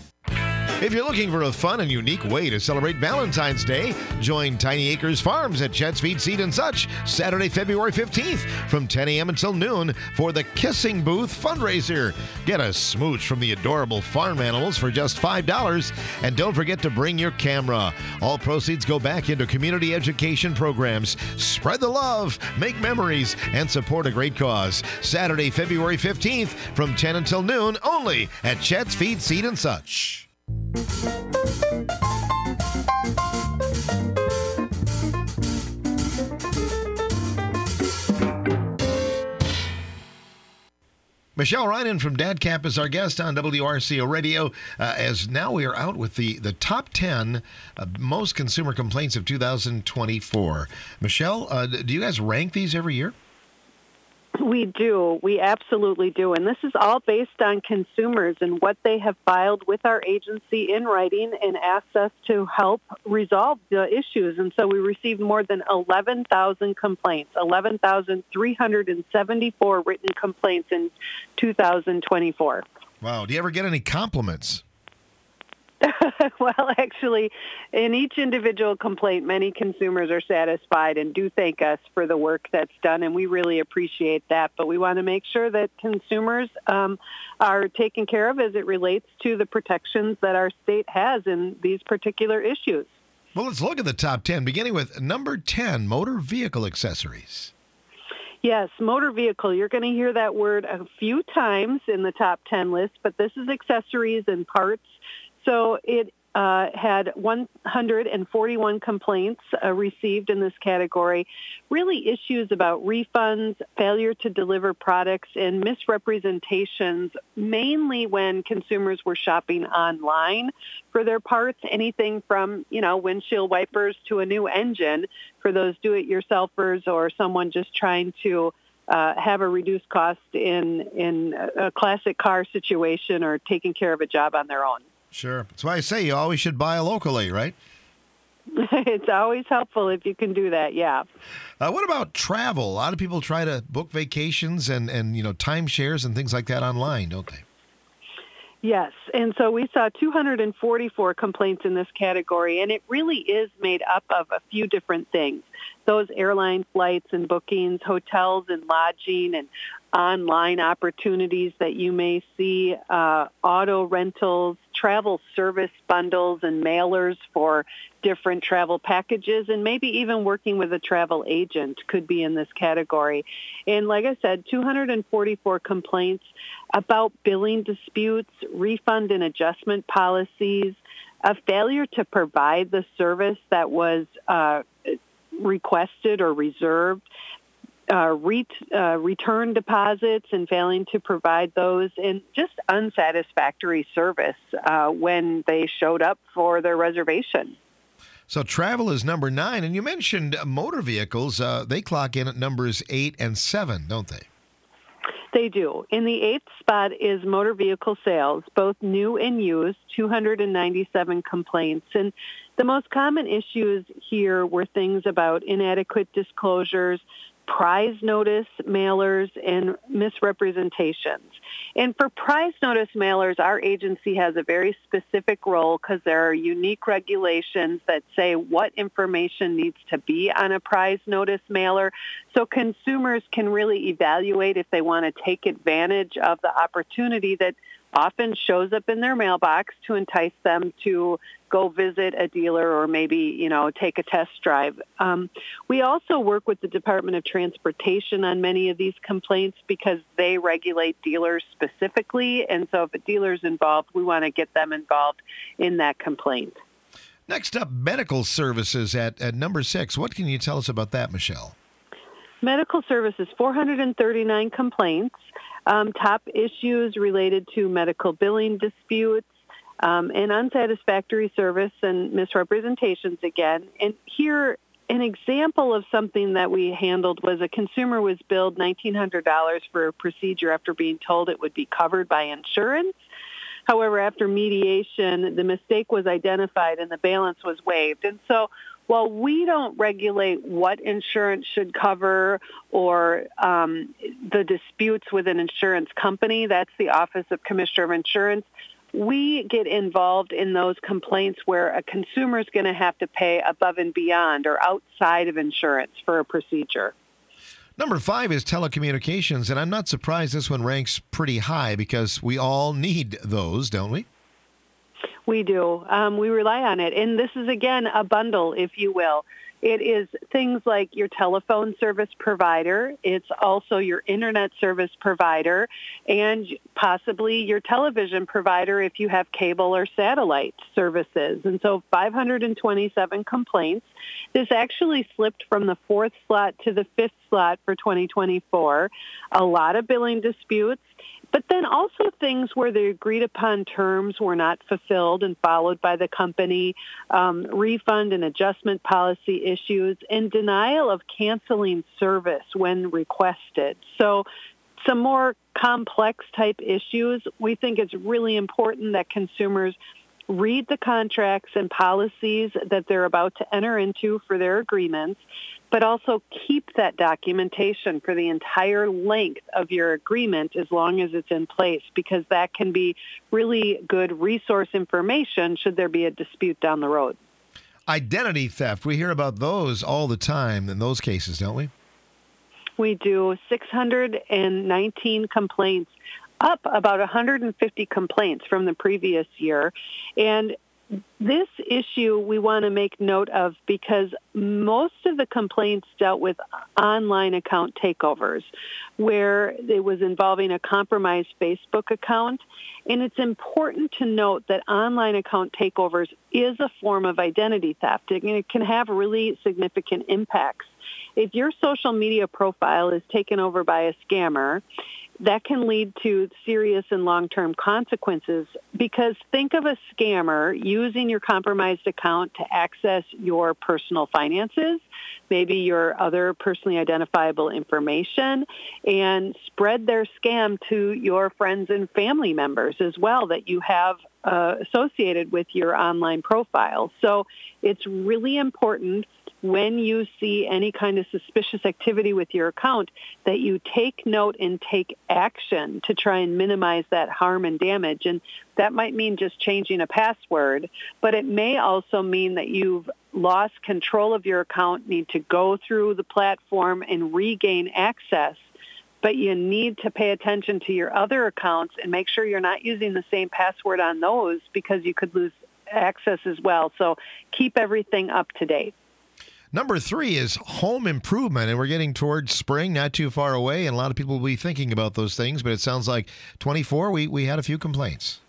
If you're looking for a fun and unique way to celebrate Valentine's Day, join Tiny Acres Farms at Chet's Feed, Seed and Such Saturday, February fifteenth from ten a.m. until noon for the Kissing Booth fundraiser. Get a smooch from the adorable farm animals for just five dollars, and don't forget to bring your camera. All proceeds go back into community education programs. Spread the love, make memories, and support a great cause. Saturday, February fifteenth from ten until noon only at Chet's Feed, Seed and Such. Michelle Reinen from DadCap is our guest on W R C O Radio, uh, as now we are out with the, the top ten uh, most consumer complaints of two thousand twenty-four. Michelle, uh, do you guys rank these every year? We do. We absolutely do. And this is all based on consumers and what they have filed with our agency in writing and asked us to help resolve the issues. And so we received more than eleven thousand complaints, eleven thousand three hundred seventy-four written complaints in two thousand twenty-four. Wow. Do you ever get any compliments? Well, actually, in each individual complaint, many consumers are satisfied and do thank us for the work that's done, and we really appreciate that. But we want to make sure that consumers um, are taken care of as it relates to the protections that our state has in these particular issues. Well, let's look at the top ten, beginning with number ten, motor vehicle accessories. Yes, motor vehicle. You're going to hear that word a few times in the top ten list, but this is accessories and parts. So it uh, had one hundred forty-one complaints uh, received in this category, really issues about refunds, failure to deliver products, and misrepresentations, mainly when consumers were shopping online for their parts, anything from, you know, windshield wipers to a new engine for those do-it-yourselfers or someone just trying to Uh, have a reduced cost in, in a classic car situation or taking care of a job on their own. Sure. That's why I say you always should buy locally, right? It's always helpful if you can do that, yeah. Uh, what about travel? A lot of people try to book vacations and, and you know, timeshares and things like that online, don't they? Yes, and so we saw two hundred forty-four complaints in this category, and it really is made up of a few different things. Those airline flights and bookings, hotels and lodging, and online opportunities that you may see, uh, auto rentals, travel service bundles and mailers for different travel packages, and maybe even working with a travel agent could be in this category. And like I said, two hundred forty-four complaints about billing disputes, refund and adjustment policies, a failure to provide the service that was uh, requested or reserved, Uh, re- uh, return deposits and failing to provide those, and just unsatisfactory service uh, when they showed up for their reservation. So travel is number nine, and you mentioned motor vehicles. Uh, they clock in at numbers eight and seven, don't they? They do. In the eighth spot is motor vehicle sales, both new and used, two hundred ninety-seven complaints. And the most common issues here were things about inadequate disclosures, prize notice mailers, and misrepresentations. And for prize notice mailers, our agency has a very specific role because there are unique regulations that say what information needs to be on a prize notice mailer, so consumers can really evaluate if they want to take advantage of the opportunity that often shows up in their mailbox to entice them to go visit a dealer or maybe, you know, take a test drive. Um, we also work with the Department of Transportation on many of these complaints because they regulate dealers specifically. And so if a dealer's involved, we want to get them involved in that complaint. Next up, medical services at, at number six. What can you tell us about that, Michelle? Medical services, four hundred thirty-nine complaints. Um, top issues related to medical billing disputes, um, and unsatisfactory service and misrepresentations again. And here, an example of something that we handled was a consumer was billed nineteen hundred dollars for a procedure after being told it would be covered by insurance. However, after mediation, the mistake was identified and the balance was waived. And so while we don't regulate what insurance should cover or um, the disputes with an insurance company, that's the Office of Commissioner of Insurance, we get involved in those complaints where a consumer is going to have to pay above and beyond or outside of insurance for a procedure. Number five is telecommunications, and I'm not surprised this one ranks pretty high because we all need those, don't we? We do. Um, we rely on it. And this is, again, a bundle, if you will. It is things like your telephone service provider. It's also your internet service provider and possibly your television provider if you have cable or satellite services. And so five hundred twenty-seven complaints. This actually slipped from the fourth slot to the fifth slot for twenty twenty-four. A lot of billing disputes. But then also things where the agreed-upon terms were not fulfilled and followed by the company, um, refund and adjustment policy issues, and denial of canceling service when requested. So some more complex type issues. We think it's really important that consumers read the contracts and policies that they're about to enter into for their agreements, but also keep that documentation for the entire length of your agreement as long as it's in place, because that can be really good resource information should there be a dispute down the road. Identity theft. We hear about those all the time in those cases, don't we? We do. six hundred nineteen complaints, up about one hundred fifty complaints from the previous year. And this issue we want to make note of because most of the complaints dealt with online account takeovers where it was involving a compromised Facebook account. And it's important to note that online account takeovers is a form of identity theft, and it can have really significant impacts. If your social media profile is taken over by a scammer, that can lead to serious and long-term consequences, because think of a scammer using your compromised account to access your personal finances, maybe your other personally identifiable information, and spread their scam to your friends and family members as well that you have uh, associated with your online profile. So it's really important when you see any kind of suspicious activity with your account that you take note and take action to try and minimize that harm and damage. And that might mean just changing a password, but it may also mean that you've lost control of your account, need to go through the platform and regain access but you need to pay attention to your other accounts and make sure you're not using the same password on those because you could lose access as well. So keep everything up to date. Number three is home improvement, and we're getting towards spring, not too far away, and a lot of people will be thinking about those things, but it sounds like twenty-four, we, we had a few complaints.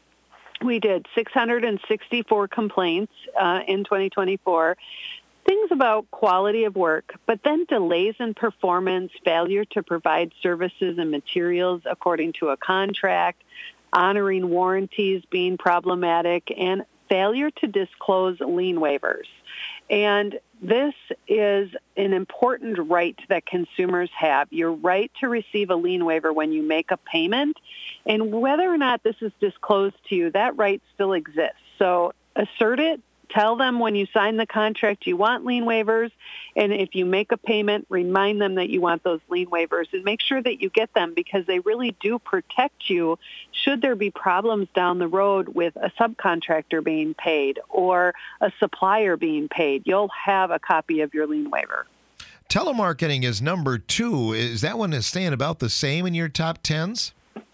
We did six hundred sixty-four complaints uh, in twenty twenty-four. Things about quality of work, but then delays in performance, failure to provide services and materials according to a contract, honoring warranties being problematic, and failure to disclose lien waivers. And this is an important right that consumers have, your right to receive a lien waiver when you make a payment. And whether or not this is disclosed to you, that right still exists. So assert it. Tell them when you sign the contract you want lien waivers, and if you make a payment, remind them that you want those lien waivers, and make sure that you get them because they really do protect you should there be problems down the road with a subcontractor being paid or a supplier being paid. You'll have a copy of your lien waiver. Telemarketing is number two. Is that one staying about the same in your top tens?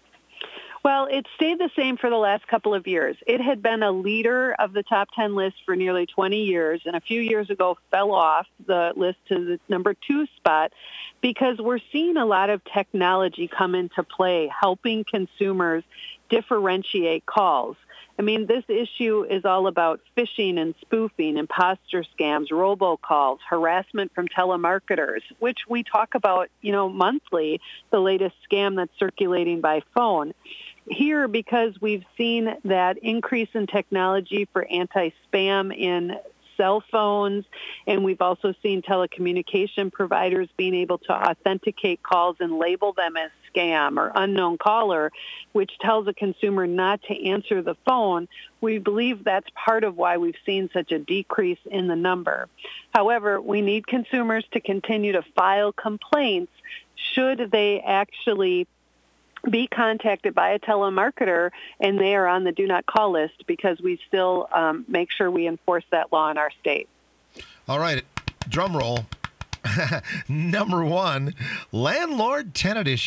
Well, it stayed the same for the last couple of years. It had been a leader of the top ten list for nearly twenty years, and a few years ago fell off the list to the number two spot because we're seeing a lot of technology come into play, helping consumers differentiate calls. I mean, this issue is all about phishing and spoofing, imposter scams, robocalls, harassment from telemarketers, which we talk about, you know, monthly, the latest scam that's circulating by phone. Here, because we've seen that increase in technology for anti-spam in cell phones, and we've also seen telecommunication providers being able to authenticate calls and label them as scam or unknown caller, which tells a consumer not to answer the phone. We believe that's part of why we've seen such a decrease in the number. However, we need consumers to continue to file complaints should they actually be contacted by a telemarketer and they are on the do not call list, because we still um, make sure we enforce that law in our state. All right, drum roll. Number one, landlord-tenant issue.